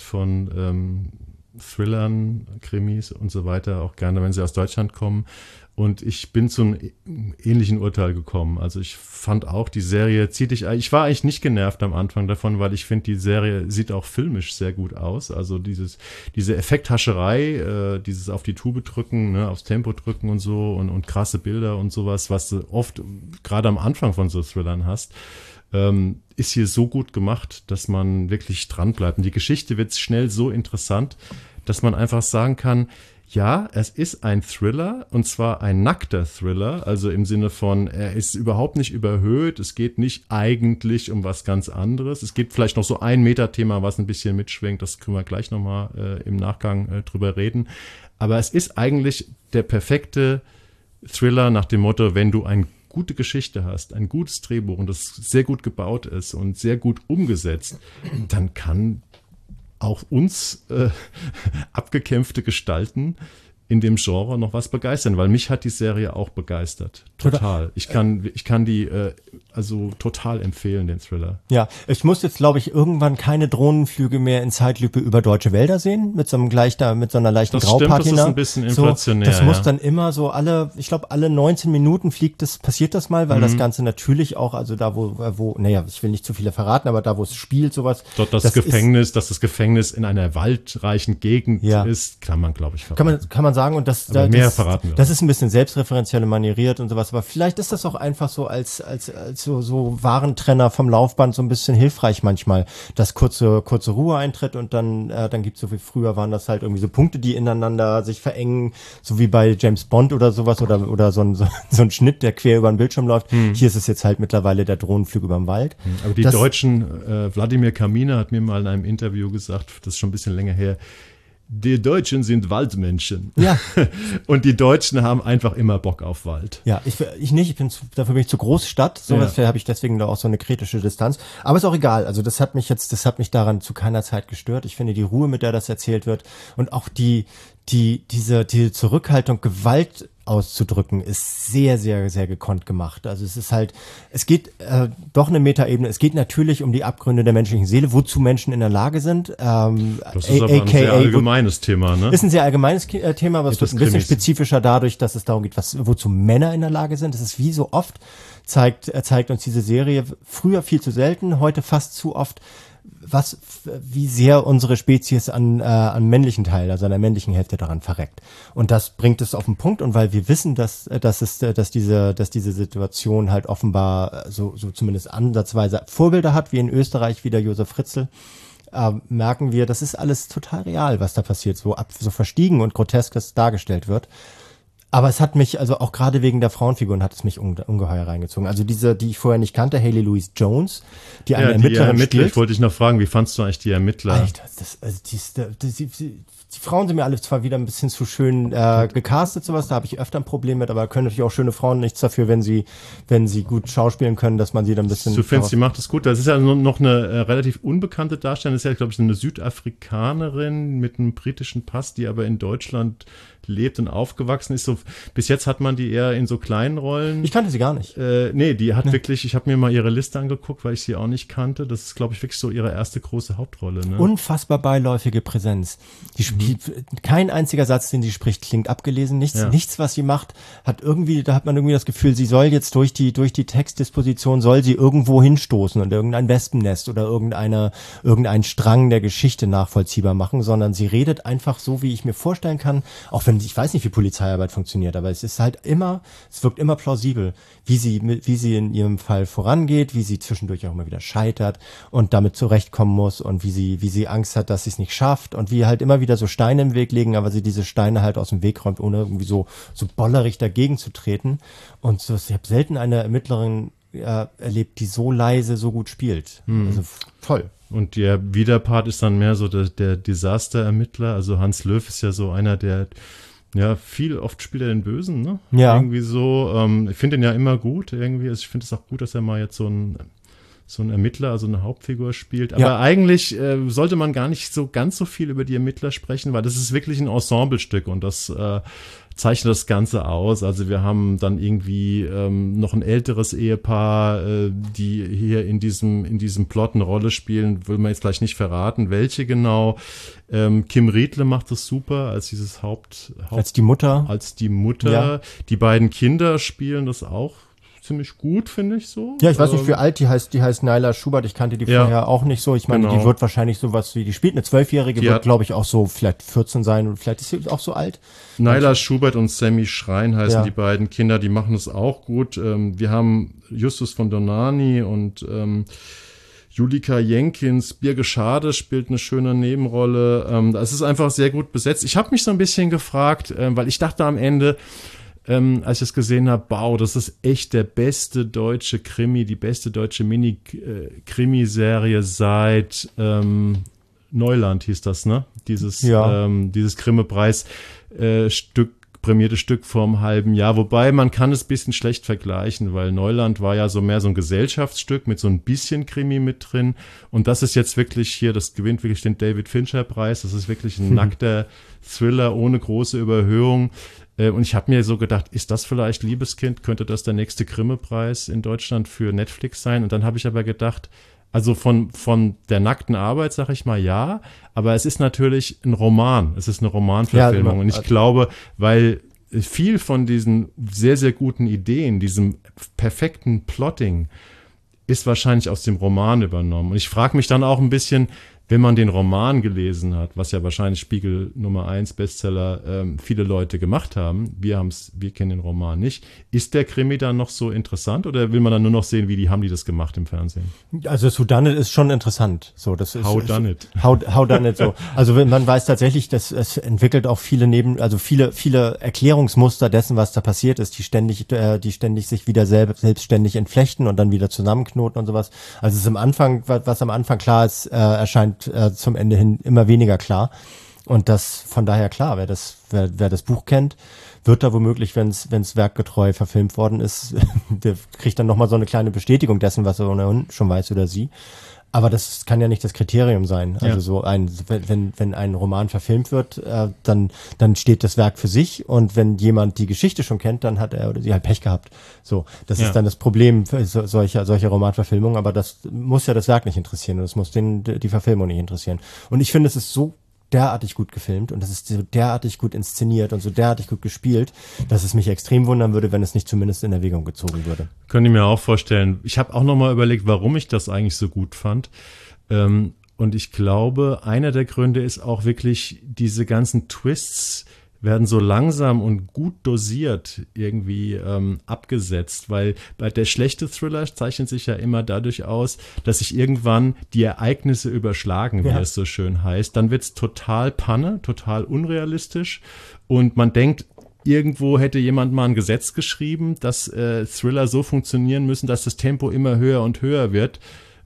Speaker 2: von Thrillern, Krimis und so weiter auch gerne, wenn sie aus Deutschland kommen. Und ich bin zu einem ähnlichen Urteil gekommen. Also ich fand auch, die Serie ich war eigentlich nicht genervt am Anfang davon, weil ich finde, die Serie sieht auch filmisch sehr gut aus. Also diese Effekthascherei, dieses auf die Tube drücken, ne, aufs Tempo drücken und so und krasse Bilder und sowas, was du oft gerade am Anfang von so Thrillern hast. ist hier so gut gemacht, dass man wirklich dran bleibt. Und die Geschichte wird schnell so interessant, dass man einfach sagen kann, ja, es ist ein Thriller, und zwar ein nackter Thriller, also im Sinne von, er ist überhaupt nicht überhöht, es geht nicht eigentlich um was ganz anderes. Es gibt vielleicht noch so ein Metathema, was ein bisschen mitschwingt, das können wir gleich nochmal im Nachgang drüber reden. Aber es ist eigentlich der perfekte Thriller nach dem Motto, wenn du eine gute Geschichte hast, ein gutes Drehbuch und das sehr gut gebaut ist und sehr gut umgesetzt, dann kann auch uns abgekämpfte Gestalten in dem Genre noch was begeistern, weil mich hat die Serie auch begeistert. Total. Ich kann die also total empfehlen, den Thriller.
Speaker 3: Ja, ich muss jetzt, glaube ich, irgendwann keine Drohnenflüge mehr in Zeitlupe über deutsche Wälder sehen, mit so einer leichten Graupatina.
Speaker 2: Das ist ein bisschen inflationär.
Speaker 3: Das muss dann immer so alle 19 Minuten passiert das mal, weil das Ganze natürlich auch, also da wo, naja, ich will nicht zu viele verraten, aber da wo es spielt, sowas.
Speaker 2: Dort dass das Gefängnis in einer waldreichen Gegend ist, kann man, glaube ich, verraten.
Speaker 3: Kann man sagen, und das ist ein bisschen selbstreferenziell manieriert und sowas, aber vielleicht ist das auch einfach so als so Warentrenner vom Laufband so ein bisschen hilfreich manchmal, dass kurze Ruhe eintritt und dann gibt's so wie früher waren das halt irgendwie so Punkte, die ineinander sich verengen, so wie bei James Bond oder sowas oder so ein Schnitt, der quer über den Bildschirm läuft. Hier ist es jetzt halt mittlerweile der Drohnenflug über den Wald.
Speaker 2: Aber die Deutschen, Wladimir Kaminer hat mir mal in einem Interview gesagt, das ist schon ein bisschen länger her, die Deutschen sind Waldmenschen.
Speaker 3: Ja.
Speaker 2: Und die Deutschen haben einfach immer Bock auf Wald.
Speaker 3: Ja, ich nicht. Dafür bin ich zu Großstadt. Habe ich deswegen da auch so eine kritische Distanz. Aber ist auch egal. Also das hat mich daran zu keiner Zeit gestört. Ich finde die Ruhe, mit der das erzählt wird und auch diese Zurückhaltung, Gewalt auszudrücken, ist sehr, sehr, sehr gekonnt gemacht. Also es geht doch eine Metaebene. Es geht natürlich um die Abgründe der menschlichen Seele, wozu Menschen in der Lage sind.
Speaker 2: Das ist aber ein sehr allgemeines Thema, ne?
Speaker 3: Ist ein sehr allgemeines Thema, aber es wird ein bisschen spezifischer dadurch, dass es darum geht, wozu Männer in der Lage sind. Das ist wie so oft, zeigt uns diese Serie früher viel zu selten, heute fast zu oft, wie sehr unsere Spezies an männlichen Teil, also an der männlichen Hälfte daran verreckt. Und das bringt es auf den Punkt. Und weil wir wissen, dass diese Situation halt offenbar so zumindest ansatzweise Vorbilder hat, wie in Österreich, wie der Josef Fritzl, merken wir, das ist alles total real, was da passiert, so verstiegen und grotesk das dargestellt wird. Aber es hat mich, also auch gerade wegen der Frauenfiguren hat es mich ungeheuer reingezogen. Also die ich vorher nicht kannte, Hayley Louise Jones, die eine Ermittlerin spielt.
Speaker 2: Ich wollte dich noch fragen, wie fandst du eigentlich die Ermittler?
Speaker 3: Alter, die Frauen sind mir alle zwar wieder ein bisschen zu schön gecastet, sowas, da habe ich öfter ein Problem mit, aber können natürlich auch schöne Frauen nichts dafür, wenn sie gut schauspielen können, dass man sie dann ein bisschen...
Speaker 2: Du findest, die macht das gut. Das ist ja noch eine relativ unbekannte Darstellerin. Das ist ja, glaube ich, eine Südafrikanerin mit einem britischen Pass, die aber in Deutschland lebt und aufgewachsen ist. So, bis jetzt hat man die eher in so kleinen Rollen.
Speaker 3: Ich kannte sie gar nicht.
Speaker 2: Die hat wirklich, ich habe mir mal ihre Liste angeguckt, weil ich sie auch nicht kannte. Das ist, glaube ich, wirklich so ihre erste große Hauptrolle. Ne?
Speaker 3: Unfassbar beiläufige Präsenz. Kein einziger Satz, den sie spricht, klingt abgelesen. Nichts, was sie macht, da hat man irgendwie das Gefühl, sie soll jetzt durch die Textdisposition soll sie irgendwo hinstoßen und irgendein Wespennest oder irgendeinen Strang der Geschichte nachvollziehbar machen, sondern sie redet einfach so, wie ich mir vorstellen kann, auch wenn ich weiß nicht, wie Polizeiarbeit funktioniert, aber es wirkt immer plausibel, wie sie in ihrem Fall vorangeht, wie sie zwischendurch auch immer wieder scheitert und damit zurechtkommen muss und wie sie Angst hat, dass sie es nicht schafft und wie halt immer wieder so Steine im Weg liegen, aber sie diese Steine halt aus dem Weg räumt, ohne irgendwie so bollerig dagegen zu treten. Und so, ich habe selten eine Ermittlerin erlebt, die so leise, so gut spielt. Also toll.
Speaker 2: Und der Widerpart ist dann mehr so der Desaster-Ermittler. Also Hans Löw ist ja so einer, der oft spielt er den Bösen, ne?
Speaker 3: Ja.
Speaker 2: Irgendwie so, ich finde ihn ja immer gut irgendwie. Also ich finde es auch gut, dass er mal jetzt so ein Ermittler, also eine Hauptfigur spielt. Aber eigentlich sollte man gar nicht so ganz so viel über die Ermittler sprechen, weil das ist wirklich ein Ensemblestück und das zeichnet das Ganze aus. Also wir haben dann irgendwie noch ein älteres Ehepaar, die hier in diesem Plot eine Rolle spielen, will man jetzt gleich nicht verraten, welche genau. Kim Riedle macht das super als dieses
Speaker 3: als die Mutter.
Speaker 2: Ja. Die beiden Kinder spielen das auch ziemlich gut, finde ich so.
Speaker 3: Ja, ich weiß nicht, wie alt die heißt. Die heißt Nyla Schubert. Ich kannte die vorher auch nicht so. Ich meine, die wird wahrscheinlich sowas wie, die spielt eine 12-Jährige, wird, glaube ich, auch so vielleicht 14 sein und vielleicht ist sie auch so alt.
Speaker 2: Nyla Schubert und Sammy Schrein heißen die beiden Kinder, die machen es auch gut. Wir haben Justus von Donani und Julika Jenkins, Birge Schade spielt eine schöne Nebenrolle. Es ist einfach sehr gut besetzt. Ich habe mich so ein bisschen gefragt, weil ich dachte am Ende, als ich es gesehen habe, wow, das ist echt der beste deutsche Krimi, die beste deutsche Mini-Krimiserie seit Neuland hieß das, ne? Dieses Grimme-Preis prämierte Stück vor einem halben Jahr. Wobei, man kann es ein bisschen schlecht vergleichen, weil Neuland war ja so mehr so ein Gesellschaftsstück mit so ein bisschen Krimi mit drin. Und das ist jetzt wirklich hier, das gewinnt wirklich den David Fincher-Preis. Das ist wirklich ein nackter Thriller ohne große Überhöhung. Und ich habe mir so gedacht, ist das vielleicht Liebeskind? Könnte das der nächste Grimme-Preis in Deutschland für Netflix sein? Und dann habe ich aber gedacht, also von der nackten Arbeit, sag ich mal, ja, aber es ist natürlich ein Roman. Es ist eine Romanverfilmung. Und ich glaube, weil viel von diesen sehr, sehr guten Ideen, diesem perfekten Plotting, ist wahrscheinlich aus dem Roman übernommen. Und ich frage mich dann auch ein bisschen, wenn man den Roman gelesen hat, was ja wahrscheinlich Spiegel Nummer 1 Bestseller viele Leute gemacht haben, wir kennen den Roman nicht, ist der Krimi dann noch so interessant oder will man dann nur noch sehen, haben die das gemacht im Fernsehen?
Speaker 3: Also Who Done It ist schon interessant. So, das ist,
Speaker 2: How Done It.
Speaker 3: How Done It so. Also man weiß tatsächlich, dass es entwickelt auch viele Erklärungsmuster dessen, was da passiert ist, die ständig sich wieder selbstständig entflechten und dann wieder zusammenknoten und sowas. Also es ist was am Anfang klar ist, erscheint zum Ende hin immer weniger klar. Und das von daher klar, wer das Buch kennt, wird da womöglich, wenn es werkgetreu verfilmt worden ist, der kriegt dann nochmal so eine kleine Bestätigung dessen, was er schon weiß oder sie. Aber das kann ja nicht das Kriterium sein. Also wenn ein Roman verfilmt wird, dann steht das Werk für sich und wenn jemand die Geschichte schon kennt, dann hat er oder sie halt Pech gehabt. So, das ist dann das Problem für solche Romanverfilmungen, aber das muss ja das Werk nicht interessieren und das muss die Verfilmung nicht interessieren. Und ich finde, es ist so derartig gut gefilmt und das ist so derartig gut inszeniert und so derartig gut gespielt, dass es mich extrem wundern würde, wenn es nicht zumindest in Erwägung gezogen würde.
Speaker 2: Könnte ich mir auch vorstellen. Ich habe auch nochmal überlegt, warum ich das eigentlich so gut fand. Und ich glaube, einer der Gründe ist auch wirklich, diese ganzen Twists werden so langsam und gut dosiert irgendwie abgesetzt, weil bei der schlechte Thriller zeichnet sich ja immer dadurch aus, dass sich irgendwann die Ereignisse überschlagen, wie es so schön heißt. Dann wird's total Panne, total unrealistisch und man denkt, irgendwo hätte jemand mal ein Gesetz geschrieben, dass Thriller so funktionieren müssen, dass das Tempo immer höher und höher wird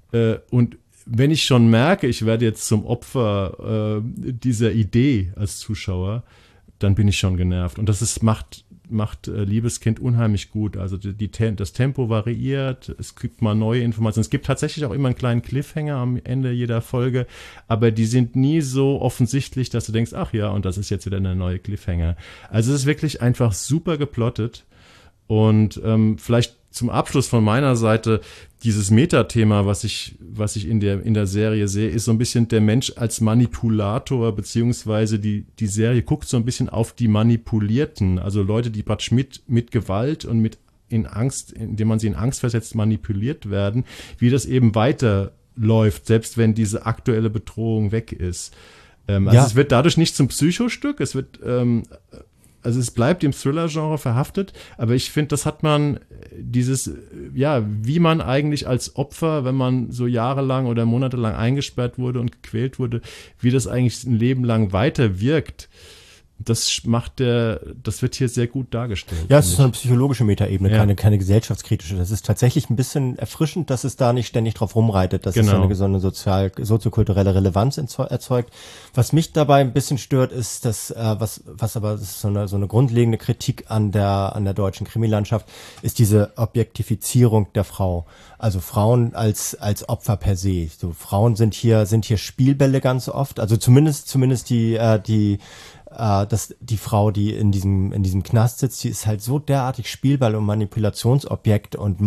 Speaker 2: und wenn ich schon merke, ich werde jetzt zum Opfer dieser Idee als Zuschauer, dann bin ich schon genervt. Und das macht Liebeskind unheimlich gut. Also das Tempo variiert, es gibt mal neue Informationen. Es gibt tatsächlich auch immer einen kleinen Cliffhanger am Ende jeder Folge, aber die sind nie so offensichtlich, dass du denkst, ach ja, und das ist jetzt wieder eine neue Cliffhanger. Also es ist wirklich einfach super geplottet. Und vielleicht zum Abschluss von meiner Seite, dieses Metathema, was ich in der Serie sehe, ist so ein bisschen der Mensch als Manipulator, beziehungsweise die Serie guckt so ein bisschen auf die Manipulierten, also Leute, die praktisch mit Gewalt und in Angst, indem man sie in Angst versetzt, manipuliert werden, wie das eben weiterläuft, selbst wenn diese aktuelle Bedrohung weg ist. Es wird dadurch nicht zum Psychostück, also es bleibt im Thriller-Genre verhaftet, aber ich finde, das hat man wie man eigentlich als Opfer, wenn man so jahrelang oder monatelang eingesperrt wurde und gequält wurde, wie das eigentlich ein Leben lang weiter wirkt. Das wird hier sehr gut dargestellt.
Speaker 3: Ja, es ist so eine psychologische Metaebene, keine gesellschaftskritische. Das ist tatsächlich ein bisschen erfrischend, dass es da nicht ständig drauf rumreitet, dass es so eine soziokulturelle Relevanz erzeugt. Was mich dabei ein bisschen stört, ist, dass das ist so eine grundlegende Kritik an der deutschen Krimilandschaft, ist diese Objektifizierung der Frau. Also Frauen als Opfer per se. So Frauen sind hier Spielbälle ganz oft. Also zumindest die Frau, die in diesem Knast sitzt, die ist halt so derartig Spielball und Manipulationsobjekt und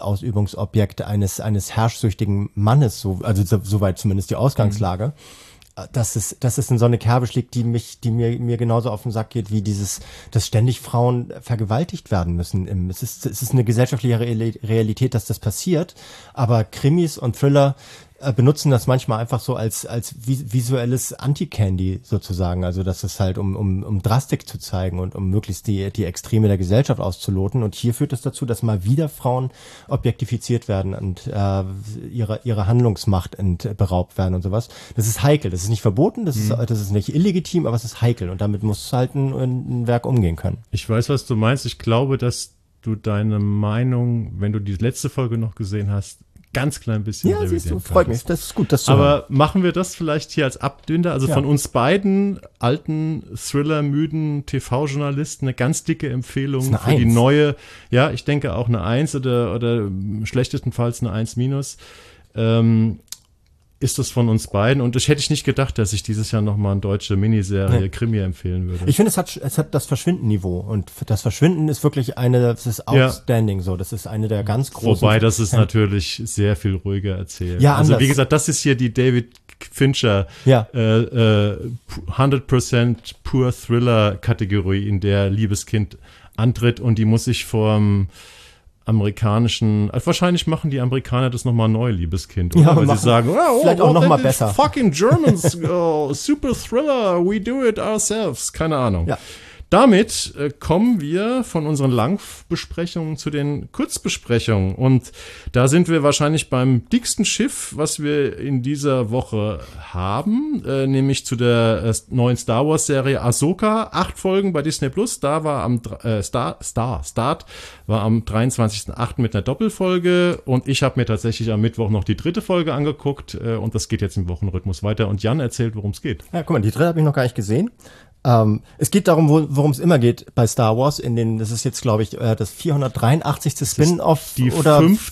Speaker 3: Machtausübungsobjekt eines herrschsüchtigen Mannes, soweit zumindest die Ausgangslage. dass es in so eine Kerbe schlägt, die mir genauso auf den Sack geht, wie dass ständig Frauen vergewaltigt werden müssen. Es ist eine gesellschaftliche Realität, dass das passiert, aber Krimis und Thriller benutzen das manchmal einfach so als visuelles Anti-Candy sozusagen, also dass es halt um Drastik zu zeigen und um möglichst die Extreme der Gesellschaft auszuloten, und hier führt es dazu, dass mal wieder Frauen objektifiziert werden und ihre Handlungsmacht beraubt werden und sowas. Das ist heikel, das ist nicht verboten, das ist nicht illegitim, aber es ist heikel, und damit muss halt ein Werk umgehen können.
Speaker 2: Ich weiß, was du meinst. Ich glaube, dass du deine Meinung, wenn du die letzte Folge noch gesehen hast, ganz klein bisschen
Speaker 3: revidieren. Ja, siehst du, freut mich. Das ist gut, das zu hören.
Speaker 2: Aber machen wir das vielleicht hier als Abbinder? Also von uns beiden alten Thriller-müden TV-Journalisten eine ganz dicke Empfehlung für
Speaker 3: 1.
Speaker 2: die neue, ja, ich denke auch eine 1 oder schlechtestenfalls eine 1-. Ist das von uns beiden, und das hätte ich nicht gedacht, dass ich dieses Jahr nochmal eine deutsche Miniserie Krimi empfehlen würde.
Speaker 3: Ich finde, es hat das Verschwinden-Niveau, und das Verschwinden ist wirklich das ist outstanding, so, das ist eine der ganz großen.
Speaker 2: Wobei, das ist natürlich sehr viel ruhiger erzählt.
Speaker 3: Ja,
Speaker 2: also
Speaker 3: anders.
Speaker 2: wie gesagt, das ist hier die David Fincher 100% Pure Thriller Kategorie, in der Liebeskind antritt, und die muss sich vom wahrscheinlich machen die Amerikaner das nochmal neu, Liebeskind, oder?
Speaker 3: Ja,
Speaker 2: weil sie sagen,
Speaker 3: vielleicht auch nochmal besser.
Speaker 2: Fucking Germans, super Thriller, we do it ourselves. Keine Ahnung.
Speaker 3: Ja.
Speaker 2: Damit kommen wir von unseren Langbesprechungen zu den Kurzbesprechungen, und da sind wir wahrscheinlich beim dicksten Schiff, was wir in dieser Woche haben, nämlich zu der neuen Star Wars Serie Ahsoka, 8 Folgen bei Disney Plus. Da war Start war am 23.08. mit einer Doppelfolge, und ich habe mir tatsächlich am Mittwoch noch die 3. Folge angeguckt, und das geht jetzt im Wochenrhythmus weiter, und Jan erzählt, worum es geht.
Speaker 3: Ja, guck mal, die 3 habe ich noch gar nicht gesehen. Es geht darum, worum es immer geht bei Star Wars. Das ist jetzt, glaube ich, das 483. Spin-off
Speaker 2: die
Speaker 3: oder
Speaker 2: 5.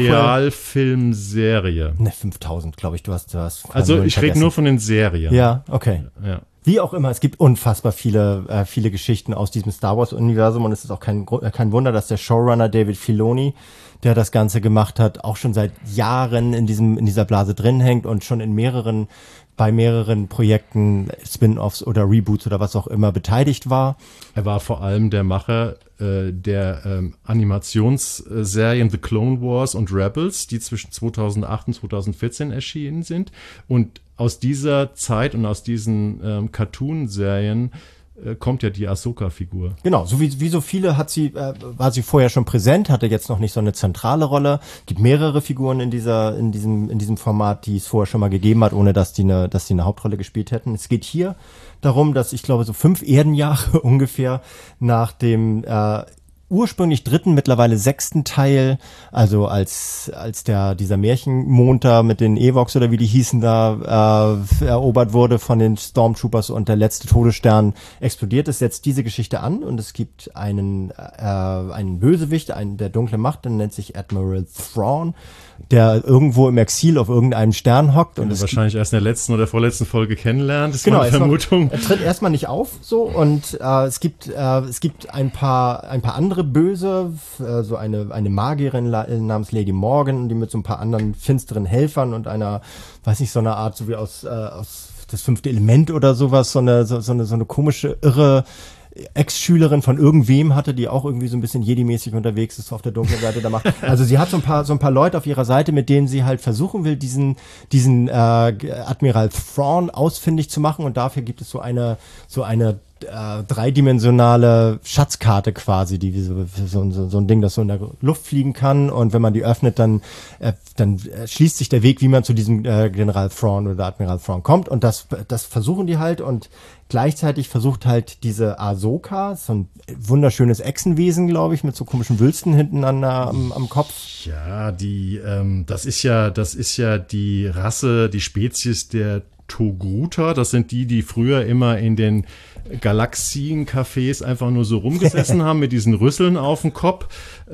Speaker 2: Realfilmserie.
Speaker 3: Ne, 5000, glaube ich. Du hast
Speaker 2: also ich rede nur von den Serien.
Speaker 3: Ja, okay.
Speaker 2: Ja.
Speaker 3: Wie auch immer, es gibt unfassbar viele Geschichten aus diesem Star Wars-Universum, und es ist auch kein Wunder, dass der Showrunner David Filoni, der das Ganze gemacht hat, auch schon seit Jahren in dieser Blase drin hängt und schon bei mehreren Projekten, Spin-offs oder Reboots oder was auch immer beteiligt war.
Speaker 2: Er war vor allem der Macher der Animationsserien The Clone Wars und Rebels, die zwischen 2008 und 2014 erschienen sind. Und aus dieser Zeit und aus diesen Cartoon-Serien kommt ja die Ahsoka-Figur.
Speaker 3: Genau, so wie so viele war sie vorher schon präsent, hatte jetzt noch nicht so eine zentrale Rolle. Gibt mehrere Figuren in diesem Format, die es vorher schon mal gegeben hat, ohne dass die eine Hauptrolle gespielt hätten. Es geht hier darum, dass ich glaube so 5 Erdenjahre ungefähr nach dem ursprünglich 3., mittlerweile 6. Teil, also als dieser Märchenmond da mit den Ewoks oder wie die hießen da erobert wurde von den Stormtroopers und der letzte Todesstern explodiert, ist jetzt diese Geschichte an, und es gibt einen Bösewicht, der dunkle Macht, der nennt sich Admiral Thrawn, der irgendwo im Exil auf irgendeinem Stern hockt.
Speaker 2: Und wahrscheinlich erst in der letzten oder vorletzten Folge kennenlernt, ist
Speaker 3: genau,
Speaker 2: meine Vermutung.
Speaker 3: Er tritt erstmal nicht auf, so, und es gibt ein paar andere Böse, so eine Magierin namens Lady Morgan, die mit so ein paar anderen finsteren Helfern und einer, weiß nicht, so einer Art, so wie aus das 5. Element oder sowas, so eine komische, irre Ex-Schülerin von irgendwem hatte, die auch irgendwie so ein bisschen Jedi-mäßig unterwegs ist, auf der dunklen Seite der Macht. Also sie hat so ein paar Leute auf ihrer Seite, mit denen sie halt versuchen will, diesen Admiral Thrawn ausfindig zu machen, und dafür gibt es so eine dreidimensionale Schatzkarte quasi, die wie so ein Ding, das so in der Luft fliegen kann, und wenn man die öffnet, dann schließt sich der Weg, wie man zu diesem General Thrawn oder Admiral Thrawn kommt, und das versuchen die halt, und gleichzeitig versucht halt diese Ahsoka, so ein wunderschönes Echsenwesen, glaube ich, mit so komischen Wülsten hinten am Kopf.
Speaker 2: Ja, das ist ja die Rasse, die Spezies der Togruta. Das sind die früher immer in den Galaxiencafés einfach nur so rumgesessen haben mit diesen Rüsseln auf dem Kopf.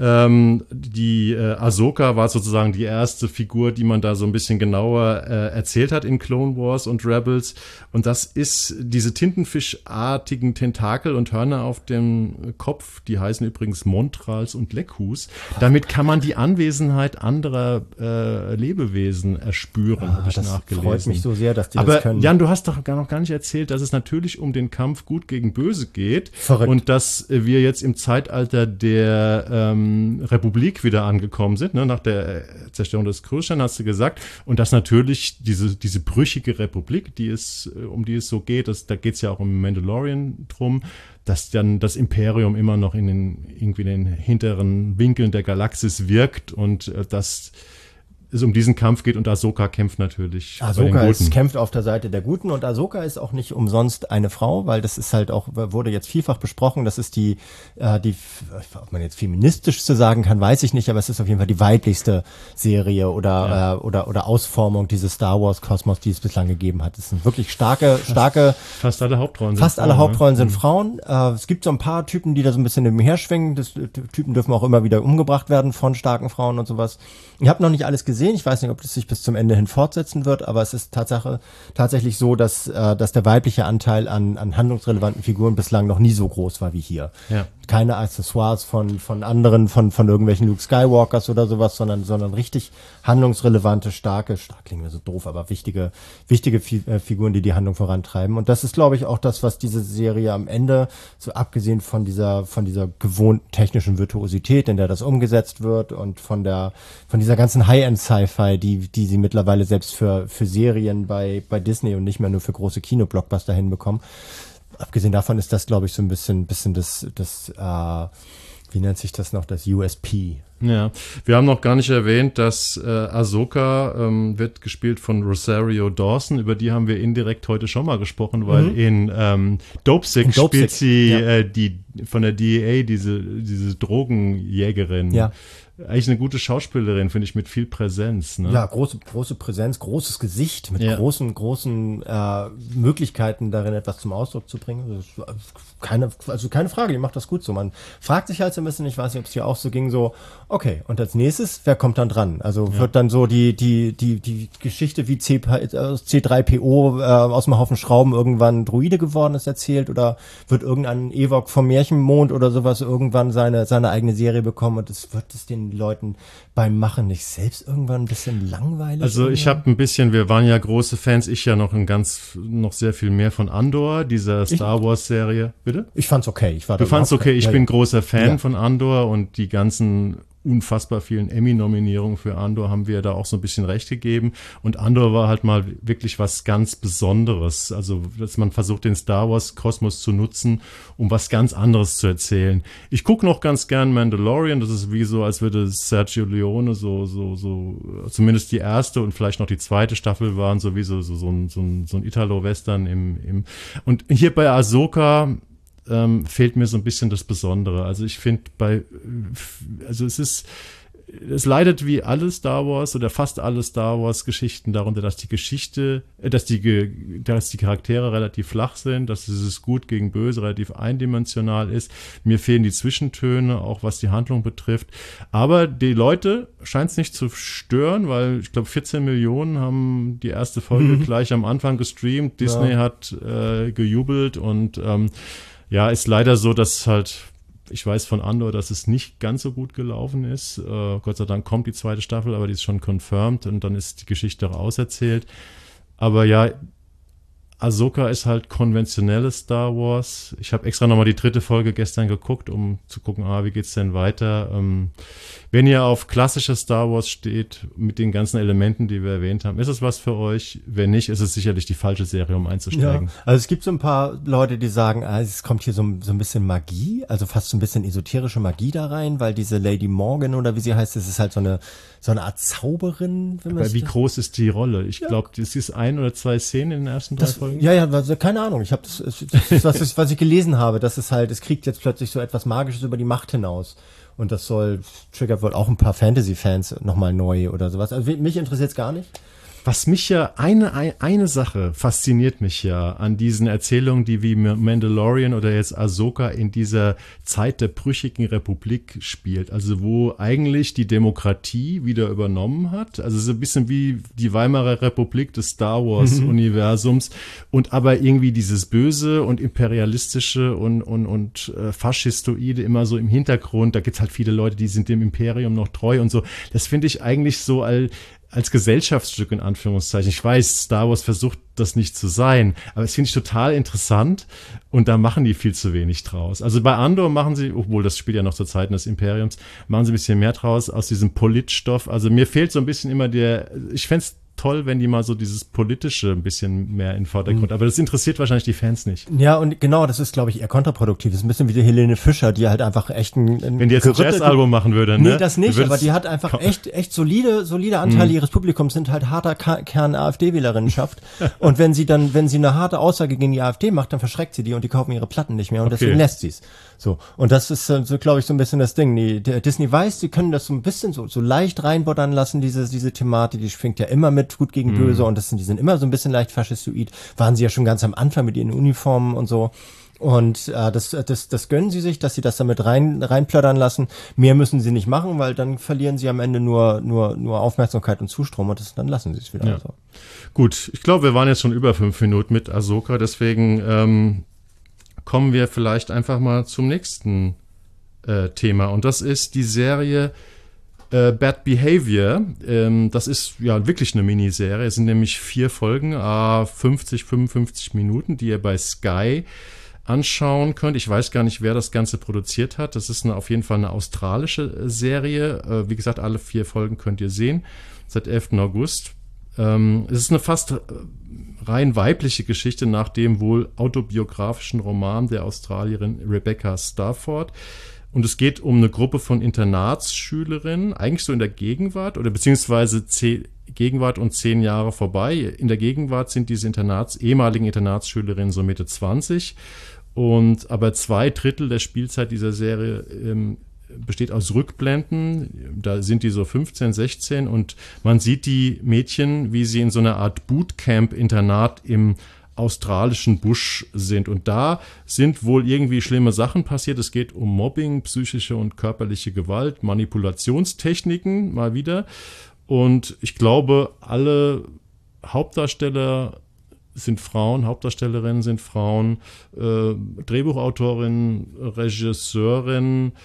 Speaker 2: Die Ahsoka war sozusagen die erste Figur, die man da so ein bisschen genauer erzählt hat in Clone Wars und Rebels. Und das ist diese tintenfischartigen Tentakel und Hörner auf dem Kopf, die heißen übrigens Montrals und Leckus. Damit kann man die Anwesenheit anderer Lebewesen erspüren, habe ich nachgelesen.
Speaker 3: Freut mich so sehr, dass die
Speaker 2: Aber
Speaker 3: das können.
Speaker 2: Jan, du hast doch noch gar nicht erzählt, dass es natürlich um den Kampf Gut gegen Böse geht.
Speaker 3: Verrückt.
Speaker 2: Und dass wir jetzt im Zeitalter der Republik wieder angekommen sind, ne? Nach der Zerstörung des Coruscant, hast du gesagt. Und dass natürlich diese brüchige Republik, um die es so geht, da geht es ja auch um Mandalorian drum, dass dann das Imperium immer noch irgendwie in den hinteren Winkeln der Galaxis wirkt und dass es um diesen Kampf geht und Ahsoka kämpft natürlich bei den Guten.
Speaker 3: Kämpft auf der Seite der Guten und Ahsoka ist auch nicht umsonst eine Frau, weil das ist halt auch, wurde jetzt vielfach besprochen, das ist die, ob man jetzt feministisch zu sagen kann, weiß ich nicht, aber es ist auf jeden Fall die weiblichste Serie oder Ausformung dieses Star Wars Kosmos, die es bislang gegeben hat. Es sind wirklich starke.
Speaker 2: Fast alle Hauptrollen
Speaker 3: sind Frauen. Es gibt so ein paar Typen, die da so ein bisschen nebenher schwingen. Typen dürfen auch immer wieder umgebracht werden von starken Frauen und sowas. Ich habe noch nicht alles gesehen. Ich weiß nicht, ob das sich bis zum Ende hin fortsetzen wird, aber es ist tatsächlich so, dass der weibliche Anteil an handlungsrelevanten Figuren bislang noch nie so groß war wie hier. Ja. Keine Accessoires von anderen, von irgendwelchen Luke Skywalkers oder sowas, sondern richtig handlungsrelevante, stark klingt mir so doof, aber wichtige Figuren, die Handlung vorantreiben. Und das ist, glaube ich, auch das, was diese Serie am Ende, so abgesehen von dieser gewohnten technischen Virtuosität, in der das umgesetzt wird und von dieser ganzen High-End-Sci-Fi, die sie mittlerweile selbst für Serien bei Disney und nicht mehr nur für große Kinoblockbuster hinbekommen. Abgesehen davon ist das, glaube ich, so ein bisschen das wie nennt sich das noch, das USP.
Speaker 2: Ja, wir haben noch gar nicht erwähnt, dass Ahsoka wird gespielt von Rosario Dawson, über die haben wir indirekt heute schon mal gesprochen, weil in Dopesick spielt sie die von der DEA, diese Drogenjägerin. Ja. Eigentlich eine gute Schauspielerin, finde ich, mit viel Präsenz. Ne?
Speaker 3: Ja, große Präsenz, großes Gesicht, mit großen Möglichkeiten darin, etwas zum Ausdruck zu bringen. Keine Frage, die macht das gut so. Man fragt sich halt so ein bisschen, ich weiß nicht, ob es dir auch so ging, so, okay, und als nächstes, wer kommt dann dran? Also wird dann so die Geschichte, wie C3PO aus dem Haufen Schrauben irgendwann Droide geworden ist, erzählt, oder wird irgendein Ewok vom Märchenmond oder sowas irgendwann seine eigene Serie bekommen und wird es den Leuten beim Machen nicht selbst irgendwann ein bisschen langweilig?
Speaker 2: Also ich habe ein bisschen, wir waren ja große Fans, ich ja noch sehr viel mehr von Andor, dieser Star Wars Serie. Bitte?
Speaker 3: Ich fand's okay.
Speaker 2: Du fand's okay, ich bin großer Fan von Andor und die ganzen unfassbar vielen Emmy-Nominierungen für Andor haben wir da auch so ein bisschen recht gegeben. Und Andor war halt mal wirklich was ganz Besonderes. Also, dass man versucht, den Star Wars-Kosmos zu nutzen, um was ganz anderes zu erzählen. Ich gucke noch ganz gern Mandalorian. Das ist wie so, als würde Sergio Leone so zumindest die erste und vielleicht noch die zweite Staffel waren, so wie so ein Italo-Western und hier bei Ahsoka fehlt mir so ein bisschen das Besondere. Also ich finde es leidet wie alle Star Wars oder fast alle Star Wars Geschichten darunter, dass die Charaktere relativ flach sind, dass dieses Gut gegen Böse relativ eindimensional ist. Mir fehlen die Zwischentöne, auch was die Handlung betrifft. Aber die Leute scheint es nicht zu stören, weil ich glaube 14 Millionen haben die erste Folge gleich am Anfang gestreamt. Disney hat gejubelt und ist leider so, dass halt, ich weiß von Andor, dass es nicht ganz so gut gelaufen ist. Gott sei Dank kommt die zweite Staffel, aber die ist schon confirmed und dann ist die Geschichte auch auserzählt. Aber ja, Ahsoka ist halt konventionelles Star Wars. Ich habe extra nochmal die 3. Folge gestern geguckt, um zu gucken, wie geht's denn weiter. Wenn ihr auf klassisches Star Wars steht, mit den ganzen Elementen, die wir erwähnt haben, ist es was für euch? Wenn nicht, ist es sicherlich die falsche Serie, um einzusteigen.
Speaker 3: Ja, also es gibt so ein paar Leute, die sagen, es kommt hier so ein bisschen Magie, also fast so ein bisschen esoterische Magie da rein, weil diese Lady Morgan oder wie sie heißt, das ist halt so eine Art Zauberin.
Speaker 2: Aber wie groß ist die Rolle? Ich glaube, das ist 1 oder 2 Szenen in den ersten 3 Folgen.
Speaker 3: Ja, also keine Ahnung. Ich habe das, was ich gelesen habe, dass es kriegt jetzt plötzlich so etwas Magisches über die Macht hinaus. Und das triggert wohl auch ein paar Fantasy-Fans nochmal neu oder sowas. Also mich interessiert es gar nicht.
Speaker 2: Was mich ja, eine Sache fasziniert mich ja an diesen Erzählungen, die wie Mandalorian oder jetzt Ahsoka in dieser Zeit der brüchigen Republik spielt. Also wo eigentlich die Demokratie wieder übernommen hat. Also so ein bisschen wie die Weimarer Republik des Star Wars Universums. Und aber irgendwie dieses Böse und imperialistische und faschistoide immer so im Hintergrund. Da gibt's halt viele Leute, die sind dem Imperium noch treu und so. Das finde ich eigentlich so als Gesellschaftsstück in Anführungszeichen. Ich weiß, Star Wars versucht das nicht zu sein, aber das finde ich total interessant und da machen die viel zu wenig draus. Also bei Andor machen sie, obwohl das spielt ja noch zur Zeiten des Imperiums, machen sie ein bisschen mehr draus aus diesem Politstoff. Also mir fehlt so ein bisschen immer ich fände es toll, wenn die mal so dieses Politische ein bisschen mehr in den Vordergrund, aber das interessiert wahrscheinlich die Fans nicht.
Speaker 3: Ja, und genau, das ist, glaube ich, eher kontraproduktiv. Das ist ein bisschen wie die Helene Fischer, die halt einfach echt
Speaker 2: wenn die jetzt ein Jazzalbum machen würde, ne?
Speaker 3: Nee, das nicht, aber die hat einfach echt solide Anteile ihres Publikums, sind halt harter Kern AfD-Wählerinnenschaft. Und wenn sie eine harte Aussage gegen die AfD macht, dann verschreckt sie die und die kaufen ihre Platten nicht mehr und deswegen lässt sie es. So. Und das ist so, glaube ich, so ein bisschen das Ding. Disney weiß, sie können das so ein bisschen so leicht reinbuddern lassen, diese Thematik, die schwingt ja immer mit gut gegen böse und die sind immer so ein bisschen leicht faschistoid. Waren sie ja schon ganz am Anfang mit ihren Uniformen und so. Und das gönnen sie sich, dass sie das damit reinplördern lassen. Mehr müssen sie nicht machen, weil dann verlieren sie am Ende nur Aufmerksamkeit und Zustrom und dann lassen sie es wieder.
Speaker 2: Ja. So. Gut, ich glaube, wir waren jetzt schon über 5 Minuten mit Ahsoka, deswegen kommen wir vielleicht einfach mal zum nächsten Thema. Und das ist die Serie Bad Behavior. Das ist ja wirklich eine Miniserie. Es sind nämlich 4 Folgen, 55 Minuten, die ihr bei Sky anschauen könnt. Ich weiß gar nicht, wer das Ganze produziert hat. Das ist auf jeden Fall eine australische Serie. Wie gesagt, alle 4 Folgen könnt ihr sehen. Seit 11. August. Es ist eine fast rein weibliche Geschichte nach dem wohl autobiografischen Roman der Australierin Rebecca Stafford. Und es geht um eine Gruppe von Internatsschülerinnen, eigentlich so in der Gegenwart oder beziehungsweise Gegenwart und 10 Jahre vorbei. In der Gegenwart sind diese ehemaligen Internatsschülerinnen so Mitte 20 und aber 2/3 der Spielzeit dieser Serie besteht aus Rückblenden. Da sind die so 15, 16 und man sieht die Mädchen, wie sie in so einer Art Bootcamp-Internat im australischen Busch sind. Und da sind wohl irgendwie schlimme Sachen passiert. Es geht um Mobbing, psychische und körperliche Gewalt, Manipulationstechniken mal wieder. Und ich glaube, alle Hauptdarstellerinnen sind Frauen, Drehbuchautorinnen, Regisseurinnen,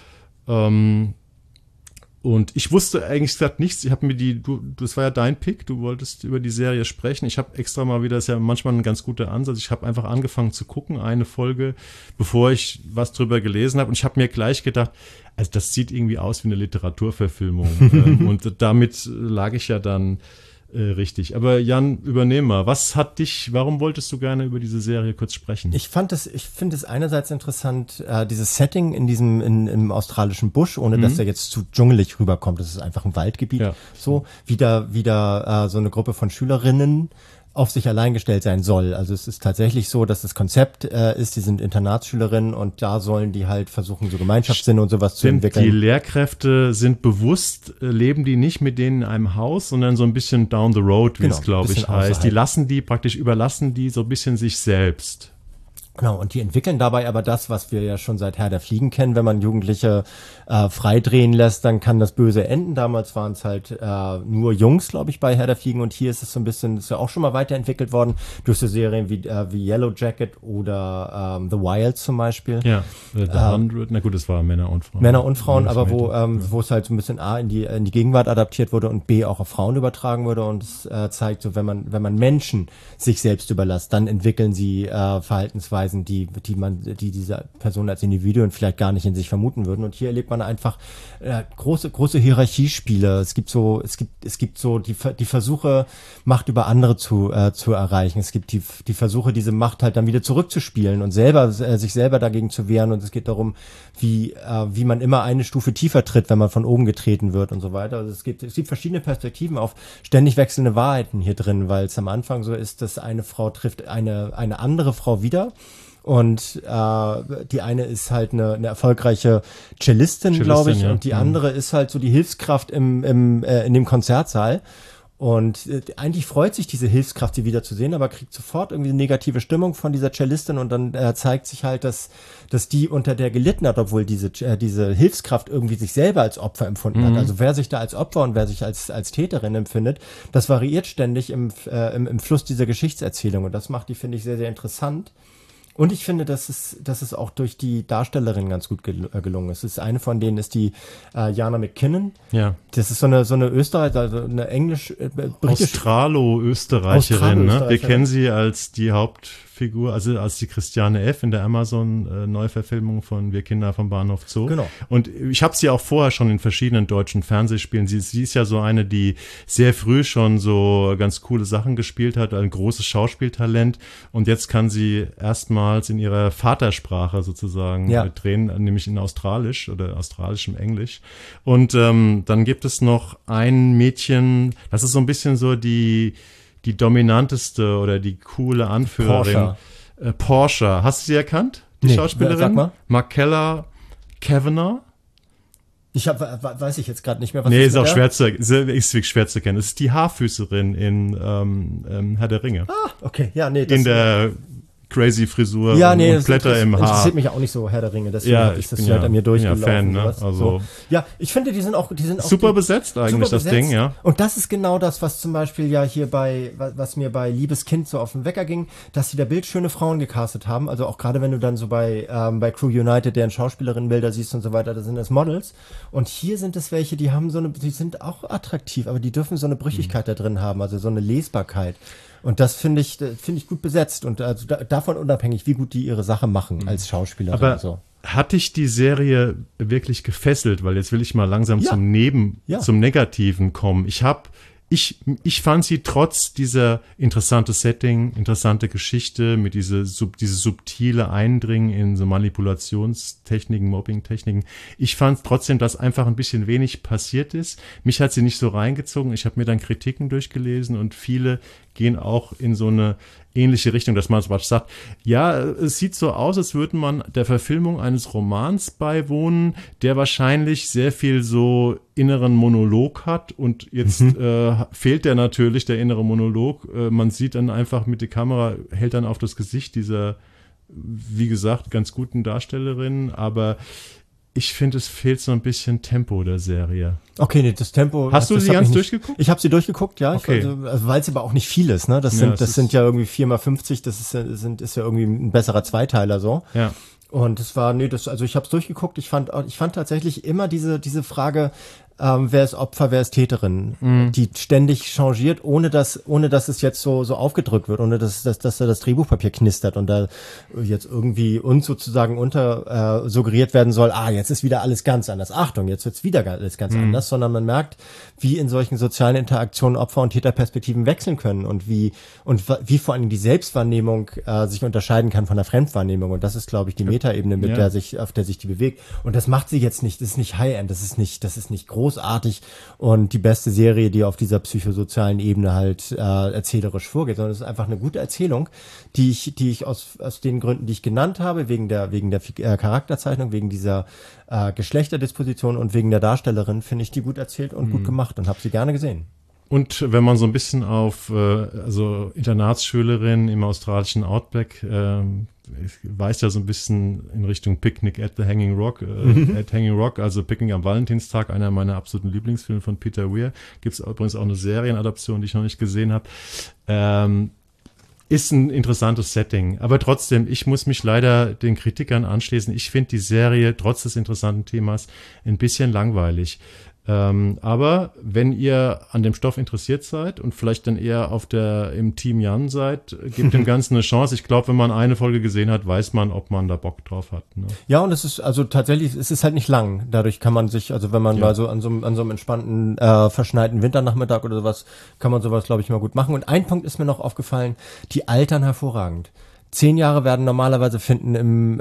Speaker 2: und ich wusste eigentlich gesagt nichts. Ich habe mir das war ja dein Pick, du wolltest über die Serie sprechen. Ich habe extra mal wieder, das ist ja manchmal ein ganz guter Ansatz, ich habe einfach angefangen zu gucken, eine Folge, bevor ich was drüber gelesen habe. Und ich habe mir gleich gedacht, also das sieht irgendwie aus wie eine Literaturverfilmung. Und damit lag ich ja dann richtig. Aber Jan, übernehm mal. Warum wolltest du gerne über diese Serie kurz sprechen?
Speaker 3: Ich finde es einerseits interessant, dieses Setting im australischen Busch, ohne dass der jetzt zu dschungelig rüberkommt. Das ist einfach ein Waldgebiet. Ja. So, wieder so eine Gruppe von Schülerinnen auf sich allein gestellt sein soll. Also es ist tatsächlich so, dass das Konzept ist, die sind Internatsschülerinnen und da sollen die halt versuchen, so Gemeinschaftssinn und sowas zu entwickeln. Die
Speaker 2: Lehrkräfte sind bewusst, leben die nicht mit denen in einem Haus, sondern so ein bisschen down the road, wie es, glaube ich, heißt. Überlassen die so ein bisschen sich selbst.
Speaker 3: Genau, und die entwickeln dabei aber das, was wir ja schon seit Herr der Fliegen kennen. Wenn man Jugendliche freidrehen lässt, dann kann das Böse enden. Damals waren es halt nur Jungs, glaube ich, bei Herr der Fliegen. Und hier ist es so ein bisschen, ist ja auch schon mal weiterentwickelt worden durch so Serien wie Yellow Jacket oder The Wilds zum Beispiel.
Speaker 2: Ja, The 100, na gut, das war Männer und Frauen.
Speaker 3: Männer und Frauen, aber wo es halt so ein bisschen A in die Gegenwart adaptiert wurde und B auch auf Frauen übertragen wurde. Und es zeigt so, wenn man Menschen sich selbst überlässt, dann entwickeln sie Verhaltensweisen, die diese Personen als Individuen vielleicht gar nicht in sich vermuten würden. Und hier erlebt man einfach große Hierarchiespiele. Es gibt so die Versuche, Macht über andere zu erreichen. Es gibt die Versuche, diese Macht halt dann wieder zurückzuspielen und sich selber dagegen zu wehren. Und es geht darum, wie man immer eine Stufe tiefer tritt, wenn man von oben getreten wird und so weiter. Also es gibt verschiedene Perspektiven auf ständig wechselnde Wahrheiten hier drin, weil es am Anfang so ist, dass eine Frau trifft eine andere Frau wieder. Und die eine ist halt eine erfolgreiche Cellistin, glaube ich, ja. Und die andere ist halt so die Hilfskraft in dem Konzertsaal. Und eigentlich freut sich diese Hilfskraft, sie wieder zu sehen, aber kriegt sofort irgendwie eine negative Stimmung von dieser Cellistin und dann zeigt sich halt, dass die unter der gelitten hat, obwohl diese Hilfskraft irgendwie sich selber als Opfer empfunden hat. Also wer sich da als Opfer und wer sich als Täterin empfindet, das variiert ständig im Fluss dieser Geschichtserzählung und das macht die, finde ich, sehr, sehr interessant. Und ich finde, dass es auch durch die Darstellerin ganz gut gelungen ist. Eine von denen ist die Jana McKinnon.
Speaker 2: Ja.
Speaker 3: Das ist so eine Österreicher, also eine
Speaker 2: Australo-Österreicherin. Ne? Wir kennen sie als die Hauptfigur, also als die Christiane F. in der Amazon-Neuverfilmung von Wir Kinder vom Bahnhof Zoo.
Speaker 3: Genau.
Speaker 2: Und ich habe sie auch vorher schon in verschiedenen deutschen Fernsehspielen. Sie ist ja so eine, die sehr früh schon so ganz coole Sachen gespielt hat, ein großes Schauspieltalent. Und jetzt kann sie erstmals in ihrer Vatersprache sozusagen drehen, nämlich in Australisch oder australischem Englisch. Und dann gibt es noch ein Mädchen, das ist so ein bisschen so die dominanteste oder die coole Anführerin. Portia. Hast du sie erkannt? Die Schauspielerin?
Speaker 3: Sag mal.
Speaker 2: Markella Kavanagh?
Speaker 3: Weiß ich jetzt gerade nicht mehr, was
Speaker 2: ist auch schwer zu kennen. Es ist die Haarfüßerin in Herr der Ringe.
Speaker 3: Ah, okay. Ja, nee.
Speaker 2: In der crazy Frisur
Speaker 3: und
Speaker 2: Blätter im Haar.
Speaker 3: Interessiert mich auch nicht so, Herr der Ringe. Deswegen ist das halt an mir durchgelaufen.
Speaker 2: Fan, ne? Also
Speaker 3: so. Ja, ich finde, die sind auch
Speaker 2: super besetzt eigentlich, das Ding, ja.
Speaker 3: Und das ist genau das, was zum Beispiel ja hier was mir bei Liebes Kind so auf den Wecker ging, dass sie da bildschöne Frauen gecastet haben. Also auch gerade wenn du dann so bei Crew United, deren Schauspielerinnenbilder siehst und so weiter, da sind das Models. Und hier sind es welche, die sind auch attraktiv, aber die dürfen so eine Brüchigkeit da drin haben, also so eine Lesbarkeit. Und das finde ich gut besetzt und also davon unabhängig, wie gut die ihre Sache machen als Schauspieler.
Speaker 2: Aber so. Hat dich die Serie wirklich gefesselt? Weil jetzt will ich mal langsam zum Negativen kommen. Ich fand sie trotz dieser interessante Setting, interessante Geschichte mit diese subtile Eindringen in so Manipulationstechniken, Mobbingtechniken. Ich fand trotzdem, dass einfach ein bisschen wenig passiert ist. Mich hat sie nicht so reingezogen. Ich habe mir dann Kritiken durchgelesen und viele gehen auch in so eine ähnliche Richtung, dass man sagt, ja, es sieht so aus, als würde man der Verfilmung eines Romans beiwohnen, der wahrscheinlich sehr viel so inneren Monolog hat und jetzt fehlt der natürlich, der innere Monolog. Man sieht dann einfach mit der Kamera, hält dann auf das Gesicht dieser, wie gesagt, ganz guten Darstellerin, aber ich finde, es fehlt so ein bisschen Tempo der Serie.
Speaker 3: Okay, nee, das Tempo.
Speaker 2: Hast du sie ganz durchgeguckt?
Speaker 3: Ich habe sie durchgegukt, ja.
Speaker 2: Okay.
Speaker 3: Also weil es aber auch nicht viel ist, ne? Das sind ja irgendwie 4x50, das ist ja irgendwie ein besserer Zweiteiler so.
Speaker 2: Ja.
Speaker 3: Und es war, also ich habe es durchgeguckt. Ich fand tatsächlich immer diese Frage, wer ist Opfer, wer ist Täterin, die ständig changiert, ohne dass es jetzt so aufgedrückt wird, ohne dass da das Drehbuchpapier knistert und da jetzt irgendwie uns sozusagen suggeriert werden soll, jetzt ist wieder alles ganz anders. Achtung, jetzt wird's wieder alles ganz anders, sondern man merkt, wie in solchen sozialen Interaktionen Opfer- und Täterperspektiven wechseln können und wie vor allem die Selbstwahrnehmung sich unterscheiden kann von der Fremdwahrnehmung. Und das ist, glaube ich, die Metaebene, auf der sich die bewegt. Und das macht sie jetzt nicht, das ist nicht High-End, das ist nicht großartig und die beste Serie, die auf dieser psychosozialen Ebene halt erzählerisch vorgeht, sondern es ist einfach eine gute Erzählung, die ich aus den Gründen, die ich genannt habe, wegen der Charakterzeichnung, wegen dieser Geschlechterdisposition und wegen der Darstellerin, finde ich die gut erzählt und gut gemacht und habe sie gerne gesehen.
Speaker 2: Und wenn man so ein bisschen auf also Internatsschülerin im australischen Outback weist ja so ein bisschen in Richtung Picnic at the Hanging Rock, also Picnic am Valentinstag, einer meiner absoluten Lieblingsfilme von Peter Weir. Gibt es übrigens auch eine Serienadaption, die ich noch nicht gesehen habe. Ist ein interessantes Setting, aber trotzdem, ich muss mich leider den Kritikern anschließen. Ich finde die Serie trotz des interessanten Themas ein bisschen langweilig. Aber wenn ihr an dem Stoff interessiert seid und vielleicht dann eher im Team Jan seid, gebt dem Ganzen eine Chance. Ich glaube, wenn man eine Folge gesehen hat, weiß man, ob man da Bock drauf hat. Ne?
Speaker 3: Ja, und es ist also tatsächlich, es ist halt nicht lang. Dadurch kann man sich, also wenn man mal so an so einem entspannten, verschneiten Winternachmittag oder sowas, kann man sowas, glaube ich, mal gut machen. Und ein Punkt ist mir noch aufgefallen, die altern hervorragend. 10 Jahre werden normalerweise finden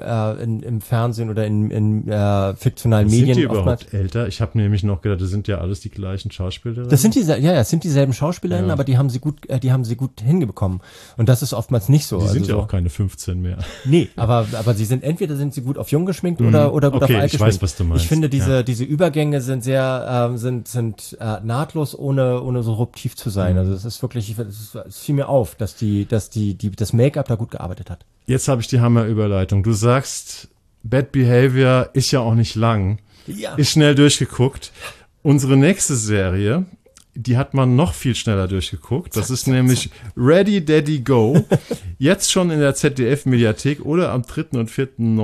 Speaker 3: im Fernsehen oder in fiktionalen Medien.
Speaker 2: Sind die überhaupt älter? Ich habe nämlich noch gedacht, das sind ja alles die gleichen Schauspielerinnen.
Speaker 3: Das sind es sind dieselben Schauspielerinnen, aber die haben sie gut hingebekommen. Und das ist oftmals nicht so.
Speaker 2: Die sind ja auch keine 15 mehr.
Speaker 3: Nee, aber entweder sind sie gut auf jung geschminkt oder gut auf alt geschminkt.
Speaker 2: Ich weiß, was du meinst.
Speaker 3: Ich finde, diese Übergänge sind sehr, sind nahtlos, ohne so ruptiv zu sein. Also es ist wirklich, es fiel mir auf, dass das Make-up da gut gearbeitet hat.
Speaker 2: Jetzt habe ich die Hammerüberleitung. Du sagst, Bad Behavior ist ja auch nicht lang.
Speaker 3: Ja.
Speaker 2: Ist schnell durchgeguckt. Unsere nächste Serie, die hat man noch viel schneller durchgeguckt. Das ist nämlich Ready, Daddy, Go. Jetzt schon in der ZDF-Mediathek oder am 3. und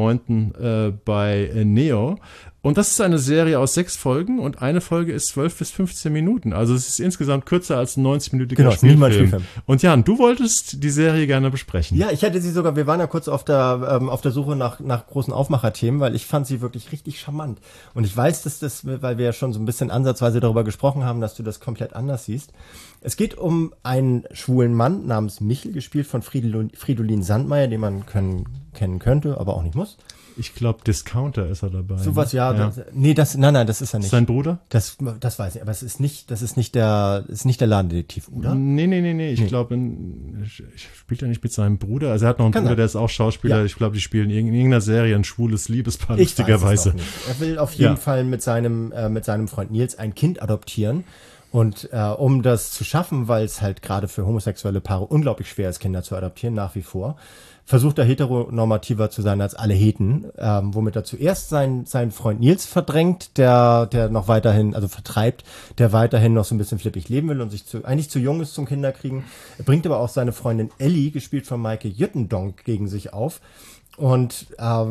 Speaker 2: 4.9. Bei Neo. Und das ist eine Serie aus 6 Folgen und eine Folge ist 12 bis 15 Minuten. Also es ist insgesamt kürzer als ein 90-minütiger Spielfilm. Und Jan, du wolltest die Serie gerne besprechen.
Speaker 3: Ja, ich hätte sie sogar, wir waren ja kurz auf der Suche nach großen Aufmacherthemen, weil ich fand sie wirklich richtig charmant. Und ich weiß, dass weil wir ja schon so ein bisschen ansatzweise darüber gesprochen haben, dass du das komplett anders siehst. Es geht um einen schwulen Mann namens Michel, gespielt von Fridolin Sandmeier, den man kennen könnte, aber auch nicht muss.
Speaker 2: Ich glaube, Discounter ist er dabei.
Speaker 3: Sowas, ja. Das ist er nicht.
Speaker 2: Sein Bruder?
Speaker 3: Das weiß ich, aber das ist nicht der Ladendetektiv, oder?
Speaker 2: Nee. Ich glaube, spielt er nicht mit seinem Bruder? Also er hat noch einen Bruder, der ist auch Schauspieler. Ja. Ich glaube, die spielen in irgendeiner Serie ein schwules Liebespaar, lustigerweise.
Speaker 3: Er will auf jeden Fall mit seinem Freund Nils ein Kind adoptieren. Und um das zu schaffen, weil es halt gerade für homosexuelle Paare unglaublich schwer ist, Kinder zu adoptieren, nach wie vor, versucht er heteronormativer zu sein als alle Heten, womit er zuerst seinen Freund Nils verdrängt, der noch weiterhin, also vertreibt, der weiterhin noch so ein bisschen flippig leben will und sich eigentlich zu jung ist zum Kinderkriegen. Er bringt aber auch seine Freundin Ellie, gespielt von Maike Jüttendonk, gegen sich auf. Und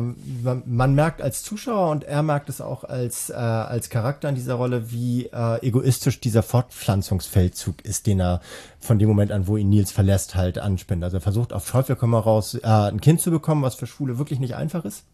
Speaker 3: man merkt als Zuschauer und er merkt es auch als Charakter in dieser Rolle, wie egoistisch dieser Fortpflanzungsfeldzug ist, den er von dem Moment an, wo ihn Nils verlässt, halt anspinnt. Also er versucht auf Teufel komm raus ein Kind zu bekommen, was für Schwule wirklich nicht einfach ist.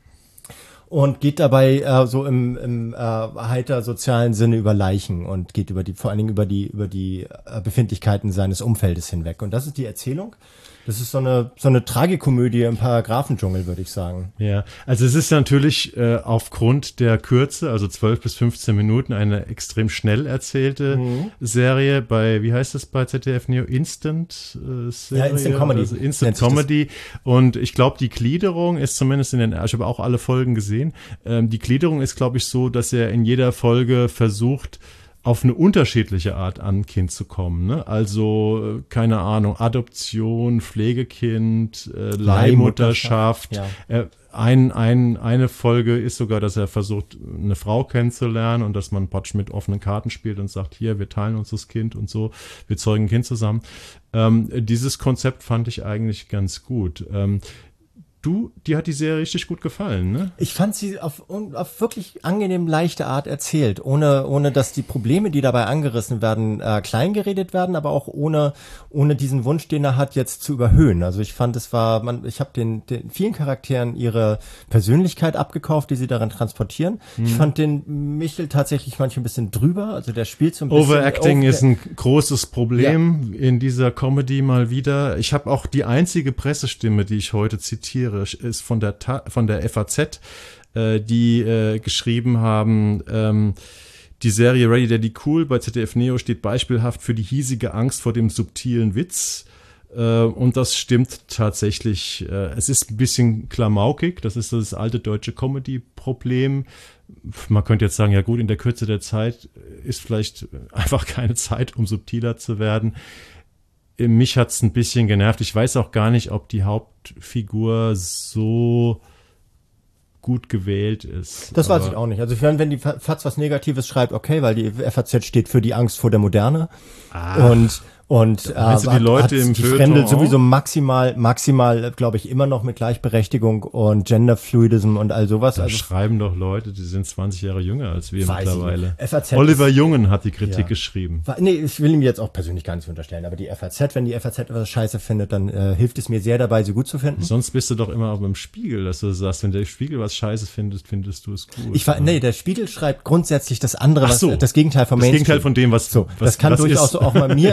Speaker 3: Und geht dabei so im heiter sozialen Sinne über Leichen und geht vor allen Dingen über die Befindlichkeiten seines Umfeldes hinweg. Und das ist die Erzählung. Das ist so eine Tragikomödie im Paragraphendschungel, würde ich sagen.
Speaker 2: Ja, also es ist natürlich aufgrund der Kürze, also 12 bis 15 Minuten, eine extrem schnell erzählte Serie bei, wie heißt das bei ZDF Neo? Instant Serie?
Speaker 3: Ja, Instant Comedy.
Speaker 2: Also Instant Comedy. Und ich glaube, die Gliederung ist zumindest ich habe auch alle Folgen gesehen, die Gliederung ist, glaube ich, so, dass er in jeder Folge versucht, auf eine unterschiedliche Art an Kind zu kommen, ne? Also, keine Ahnung, Adoption, Pflegekind, Leihmutterschaft. Ja. Eine Folge ist sogar, dass er versucht, eine Frau kennenzulernen und dass man praktisch mit offenen Karten spielt und sagt, hier, wir teilen uns das Kind und so, wir zeugen ein Kind zusammen. Dieses Konzept fand ich eigentlich ganz gut. Dir hat die Serie richtig gut gefallen, ne?
Speaker 3: Ich fand sie auf wirklich angenehm leichte Art erzählt, ohne dass die Probleme, die dabei angerissen werden, klein geredet werden, aber auch ohne diesen Wunsch, den er hat, jetzt zu überhöhen. Also ich fand, ich habe den vielen Charakteren ihre Persönlichkeit abgekauft, die sie darin transportieren. Ich fand den Michel tatsächlich manchmal ein bisschen drüber, also der spielt so ein bisschen.
Speaker 2: Overacting ist ein großes Problem in dieser Comedy mal wieder. Ich habe auch die einzige Pressestimme, die ich heute zitiere, ist von der FAZ, die geschrieben haben, die Serie Ready, Daddy, Cool bei ZDF Neo steht beispielhaft für die hiesige Angst vor dem subtilen Witz. Und das stimmt tatsächlich. Es ist ein bisschen klamaukig. Das ist das alte deutsche Comedy-Problem. Man könnte jetzt sagen, ja gut, in der Kürze der Zeit ist vielleicht einfach keine Zeit, um subtiler zu werden. Mich hat's ein bisschen genervt. Ich weiß auch gar nicht, ob die Hauptfigur so gut gewählt ist.
Speaker 3: Das weiß ich auch nicht. Also wenn die FAZ was Negatives schreibt, okay, weil die FAZ steht für die Angst vor der Moderne. Und
Speaker 2: die Leute im
Speaker 3: die Fremde sowieso maximal, glaube ich, immer noch mit Gleichberechtigung und Genderfluidism und all sowas.
Speaker 2: Da schreiben doch Leute, die sind 20 Jahre jünger als wir mittlerweile.
Speaker 3: FAZ
Speaker 2: Oliver Jungen hat die Kritik geschrieben.
Speaker 3: Nee, ich will ihm jetzt auch persönlich gar nicht unterstellen, aber die FAZ, wenn die FAZ etwas scheiße findet, dann hilft es mir sehr dabei, sie gut zu finden.
Speaker 2: Sonst bist du doch immer auf dem Spiegel, dass du sagst, wenn der Spiegel was scheiße findest du es gut.
Speaker 3: Der Spiegel schreibt grundsätzlich das andere, das Gegenteil vom Mainstream.
Speaker 2: Das Gegenteil von dem, was
Speaker 3: das kann durchaus auch mal mir entsprechen.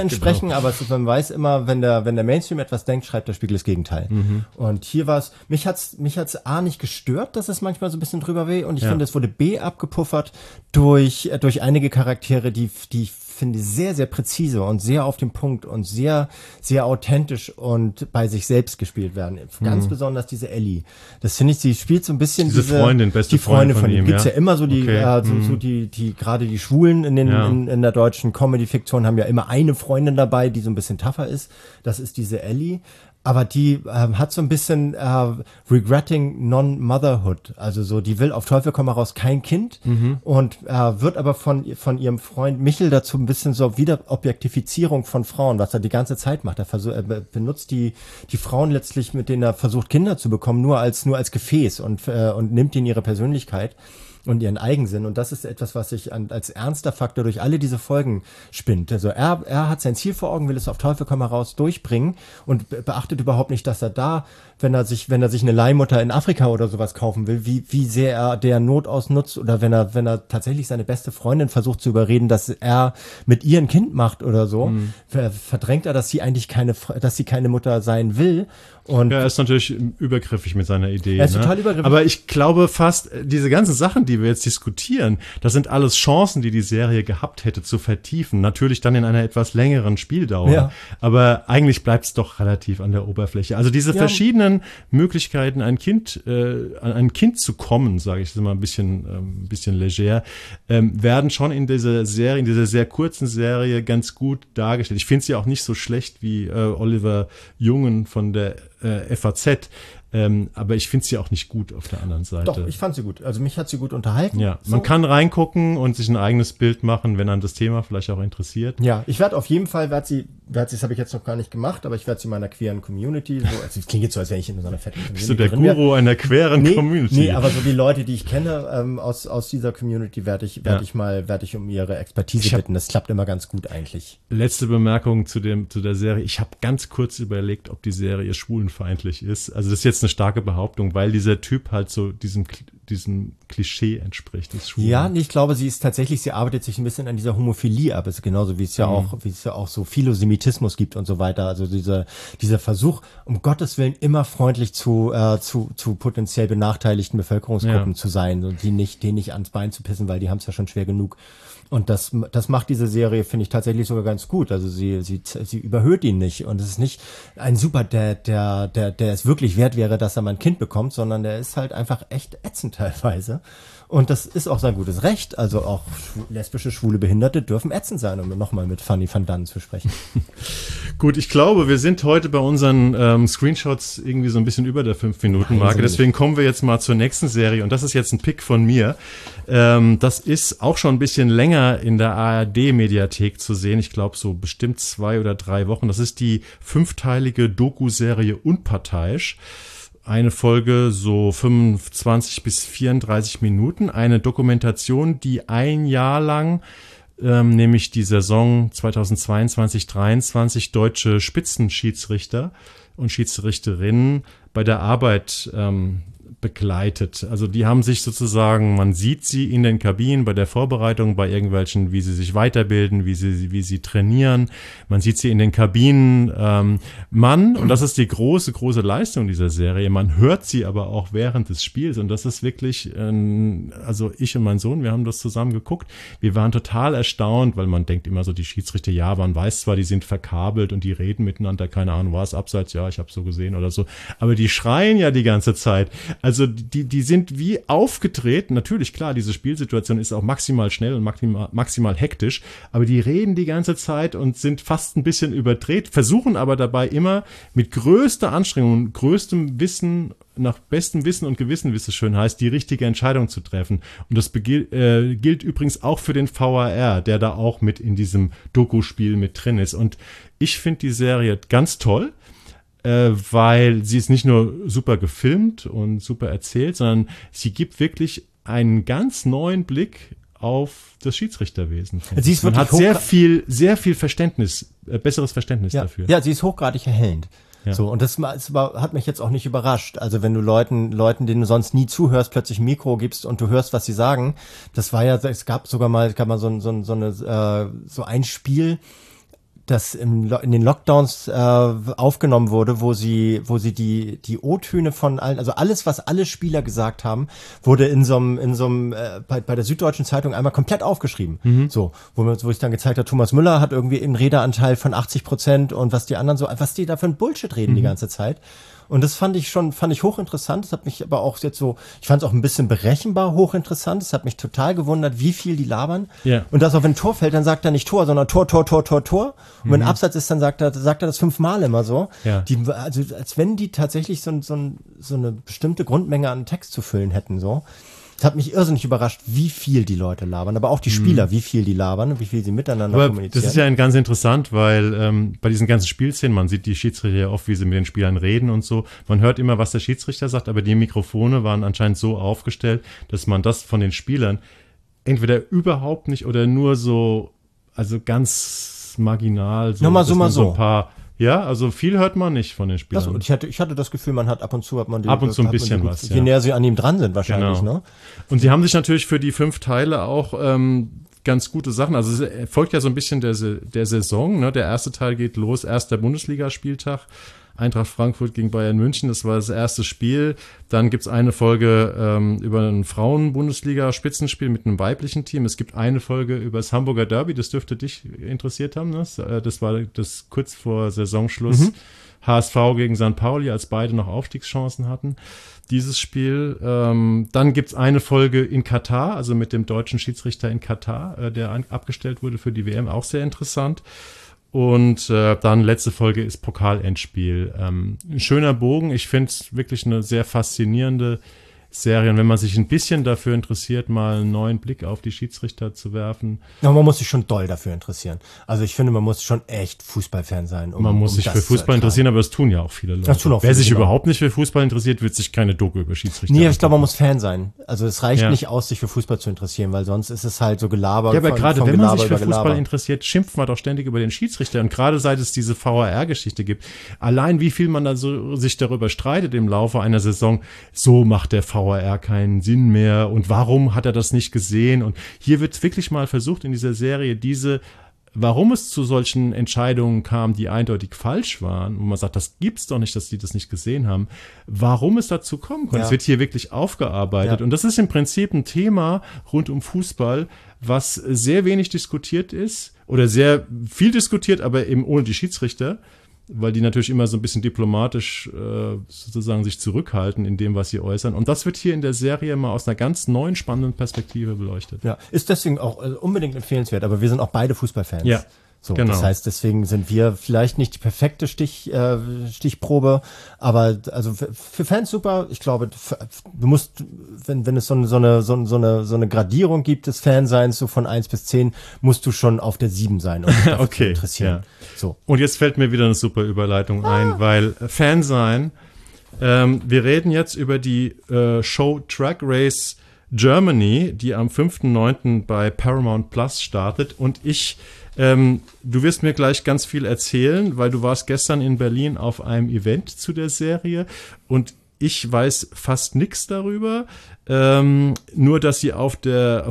Speaker 3: denken, aber man weiß immer, wenn der Mainstream etwas denkt, schreibt der Spiegel das Gegenteil. Und hier war es, mich hat's A nicht gestört, dass es manchmal so ein bisschen drüber weh, und ich finde, es wurde B abgepuffert durch einige Charaktere, die ich finde sehr, sehr präzise und sehr auf den Punkt und sehr, sehr authentisch und bei sich selbst gespielt werden. Ganz besonders diese Ellie. Das finde ich, sie spielt so ein bisschen
Speaker 2: diese Freundin, beste Freundin von ihm.
Speaker 3: Gibt's ja immer so die, die gerade die Schwulen in der deutschen Comedy-Fiktion haben ja immer eine Freundin dabei, die so ein bisschen tougher ist. Das ist diese Ellie. Aber die hat so ein bisschen regretting non-motherhood. Also so, die will auf Teufel komm raus kein Kind und wird aber von ihrem Freund Michel dazu ein bisschen so wieder Objektifizierung von Frauen, was er die ganze Zeit macht. Er benutzt die Frauen letztlich, mit denen er versucht, Kinder zu bekommen, nur als Gefäß und nimmt ihnen ihre Persönlichkeit und ihren Eigensinn. Und das ist etwas, was sich als ernster Faktor durch alle diese Folgen spinnt. Also er hat sein Ziel vor Augen, will es auf Teufel komm raus durchbringen und beachtet überhaupt nicht, dass er da, wenn er sich eine Leihmutter in Afrika oder sowas kaufen will, wie sehr er der Not ausnutzt, oder wenn er tatsächlich seine beste Freundin versucht zu überreden, dass er mit ihr ein Kind macht oder so, verdrängt er, dass sie eigentlich keine Mutter sein will. Und
Speaker 2: er ist natürlich übergriffig mit seiner Idee.
Speaker 3: Er ist total übergriffig.
Speaker 2: Aber ich glaube fast, diese ganzen Sachen, die wir jetzt diskutieren, das sind alles Chancen, die Serie gehabt hätte zu vertiefen. Natürlich dann in einer etwas längeren Spieldauer. Ja. Aber eigentlich bleibt es doch relativ an der Oberfläche. Also diese verschiedenen Möglichkeiten, an ein Kind zu kommen, sage ich mal ein bisschen leger, werden schon in dieser Serie, in dieser sehr kurzen Serie ganz gut dargestellt. Ich finde sie auch nicht so schlecht wie Oliver Jungen von der FAZ, aber ich finde sie auch nicht gut auf der anderen Seite.
Speaker 3: Doch, ich fand sie gut. Also mich hat sie gut unterhalten.
Speaker 2: Ja, man kann reingucken und sich ein eigenes Bild machen, wenn einen das Thema vielleicht auch interessiert.
Speaker 3: Ja, ich werde auf jeden Fall, das habe ich jetzt noch gar nicht gemacht, aber ich werde sie meiner queeren Community, also es klingt jetzt so, als wäre ich in so einer fetten Community.
Speaker 2: Bist du der Guru einer queeren Community?
Speaker 3: Nee, aber so die Leute, die ich kenne aus dieser Community, werde ich um ihre Expertise bitten. Das klappt immer ganz gut eigentlich.
Speaker 2: Letzte Bemerkung zu der Serie. Ich habe ganz kurz überlegt, ob die Serie schwulenfeindlich ist. Also das ist jetzt eine starke Behauptung, weil dieser Typ halt so diesem Klischee entspricht.
Speaker 3: Ja, ich glaube, sie arbeitet sich ein bisschen an dieser Homophilie ab. Es ist genauso, wie es ja auch so Philosemitismus gibt und so weiter. Also dieser Versuch, um Gottes Willen immer freundlich zu potenziell benachteiligten Bevölkerungsgruppen zu sein und denen nicht ans Bein zu pissen, weil die haben es ja schon schwer genug. Und das macht diese Serie, finde ich, tatsächlich sogar ganz gut. Also sie überhöht ihn nicht. Und es ist nicht ein Superdad, der es wirklich wert wäre, dass er mal ein Kind bekommt, sondern der ist halt einfach echt ätzend teilweise. Und das ist auch sein gutes Recht. Also auch lesbische, schwule Behinderte dürfen ätzend sein, um nochmal mit Fanny van Dannen zu sprechen.
Speaker 2: Gut, ich glaube, wir sind heute bei unseren Screenshots irgendwie so ein bisschen über der 5-Minuten-Marke. Deswegen kommen wir jetzt mal zur nächsten Serie. Und das ist jetzt ein Pick von mir. Das ist auch schon ein bisschen länger in der ARD-Mediathek zu sehen. Ich glaube, so bestimmt 2 oder 3 Wochen. Das ist die 5-teilige Doku-Serie Unparteiisch. Eine Folge so 25 bis 34 Minuten. Eine Dokumentation, die ein Jahr lang, nämlich die Saison 2022/23, deutsche Spitzenschiedsrichter und Schiedsrichterinnen bei der Arbeit begleitet. Also die haben sich sozusagen, man sieht sie in den Kabinen bei der Vorbereitung, bei irgendwelchen, wie sie sich weiterbilden, wie sie trainieren. Man sieht sie in den Kabinen. Und das ist die große Leistung dieser Serie, man hört sie aber auch während des Spiels und das ist wirklich, also ich und mein Sohn, wir haben das zusammen geguckt. Wir waren total erstaunt, weil man denkt immer so, die Schiedsrichter, ja, man weiß zwar, die sind verkabelt und die reden miteinander, keine Ahnung, war es abseits, ja, ich habe so gesehen oder so, aber die schreien ja die ganze Zeit. Also die sind wie aufgedreht. Natürlich, klar, diese Spielsituation ist auch maximal schnell und maximal hektisch, aber die reden die ganze Zeit und sind fast ein bisschen überdreht, versuchen aber dabei immer mit größter Anstrengung, größtem Wissen, nach bestem Wissen und Gewissen, wie es so schön heißt, die richtige Entscheidung zu treffen. Und das gilt übrigens auch für den VAR, der da auch mit in diesem Doku-Spiel mit drin ist. Und ich finde die Serie ganz toll, weil sie ist nicht nur super gefilmt und super erzählt, sondern sie gibt wirklich einen ganz neuen Blick auf das Schiedsrichterwesen. Man hat sehr viel Verständnis, besseres Verständnis dafür.
Speaker 3: Ja, sie ist hochgradig erhellend. Ja. So, und das hat mich jetzt auch nicht überrascht. Also wenn du Leuten, denen du sonst nie zuhörst, plötzlich ein Mikro gibst und du hörst, was sie sagen, das war ja, es gab mal so ein Spiel, das in den Lockdowns aufgenommen wurde, wo sie die O-Töne von allen, also alles, was alle Spieler gesagt haben, wurde in so einem bei der Süddeutschen Zeitung einmal komplett aufgeschrieben. So, wo ich dann gezeigt habe, Thomas Müller hat irgendwie einen Redeanteil von 80% und was die anderen so, was die da für ein Bullshit reden die ganze Zeit. Und das fand ich hochinteressant. Das hat mich aber auch jetzt so, ich fand es auch ein bisschen berechenbar hochinteressant. Das hat mich total gewundert, wie viel die labern.
Speaker 2: Ja.
Speaker 3: Und dass auch wenn ein Tor fällt, dann sagt er nicht Tor, sondern Tor. Und wenn Abseits ist, dann sagt er das 5-mal immer so.
Speaker 2: Ja.
Speaker 3: Also als wenn die tatsächlich so eine bestimmte Grundmenge an Text zu füllen hätten, so. Das hat mich irrsinnig überrascht, wie viel die Leute labern, aber auch die Spieler, wie viel die labern und wie viel sie miteinander kommunizieren.
Speaker 2: Das ist ja ganz interessant, weil bei diesen ganzen Spielszenen, man sieht die Schiedsrichter ja oft, wie sie mit den Spielern reden und so. Man hört immer, was der Schiedsrichter sagt, aber die Mikrofone waren anscheinend so aufgestellt, dass man das von den Spielern entweder überhaupt nicht oder nur so, also ganz marginal, so,
Speaker 3: mal so
Speaker 2: ein paar. Ja, also viel hört man nicht von den Spielern.
Speaker 3: Und ich hatte das Gefühl, ab und zu
Speaker 2: ein bisschen was.
Speaker 3: Je näher sie an ihm dran sind wahrscheinlich,
Speaker 2: genau.
Speaker 3: Ne?
Speaker 2: Und sie haben sich natürlich für die 5 Teile auch ganz gute Sachen. Also es folgt ja so ein bisschen der Saison. Ne? Der erste Teil geht los, erster Bundesligaspieltag. Eintracht Frankfurt gegen Bayern München, das war das erste Spiel. Dann gibt's eine Folge über ein Frauen-Bundesliga-Spitzenspiel mit einem weiblichen Team. Es gibt eine Folge über das Hamburger Derby, das dürfte dich interessiert haben. Ne? Das war das kurz vor Saisonschluss. HSV gegen St. Pauli, als beide noch Aufstiegschancen hatten. Dieses Spiel. Dann gibt's eine Folge in Katar, also mit dem deutschen Schiedsrichter in Katar, der abgestellt wurde für die WM, auch sehr interessant. Und dann letzte Folge ist Pokalendspiel. Ein schöner Bogen. Ich finde es wirklich eine sehr faszinierende Serie. Und wenn man sich ein bisschen dafür interessiert, mal einen neuen Blick auf die Schiedsrichter zu werfen.
Speaker 3: Ja, man muss sich schon doll dafür interessieren. Also ich finde, man muss schon echt Fußballfan sein.
Speaker 2: Man muss sich für Fußball interessieren, aber es tun ja auch viele Leute. Wer sich überhaupt nicht für Fußball interessiert, wird sich keine Doku über Schiedsrichter
Speaker 3: Nee, ich glaube, man muss Fan sein. Also es reicht nicht aus, sich für Fußball zu interessieren, weil sonst ist es halt so Gelaber.
Speaker 2: Ja, aber gerade wenn man sich für Fußball interessiert, schimpft man doch ständig über den Schiedsrichter. Und gerade seit es diese VAR-Geschichte gibt, allein wie viel man da so sich darüber streitet im Laufe einer Saison, so macht der VAR keinen Sinn mehr und warum hat er das nicht gesehen? Und hier wird wirklich mal versucht in dieser Serie warum es zu solchen Entscheidungen kam, die eindeutig falsch waren, wo man sagt, das gibt's doch nicht, dass die das nicht gesehen haben, warum es dazu kommen konnte. Es wird hier wirklich aufgearbeitet. Und das ist im Prinzip ein Thema rund um Fußball, was sehr wenig diskutiert ist oder sehr viel diskutiert, aber eben ohne die Schiedsrichter, weil die natürlich immer so ein bisschen diplomatisch sozusagen sich zurückhalten in dem, was sie äußern. Und das wird hier in der Serie mal aus einer ganz neuen, spannenden Perspektive beleuchtet.
Speaker 3: Ja, ist deswegen auch unbedingt empfehlenswert, aber wir sind auch beide Fußballfans.
Speaker 2: Ja.
Speaker 3: So,
Speaker 2: genau.
Speaker 3: Das heißt, deswegen sind wir vielleicht nicht die perfekte Stichprobe, aber also für Fans super. Ich glaube, du musst, wenn es so eine Gradierung gibt des Fanseins, so von 1 bis 10, musst du schon auf der 7 sein, um dich dafür zu interessieren.
Speaker 2: Ja.
Speaker 3: So.
Speaker 2: Und jetzt fällt mir wieder eine super Überleitung ein, weil Fansein, wir reden jetzt über die Show Track Race Germany, die am 5.9. bei Paramount Plus startet, und du wirst mir gleich ganz viel erzählen, weil du warst gestern in Berlin auf einem Event zu der Serie und ich weiß fast nichts darüber, nur dass sie auf der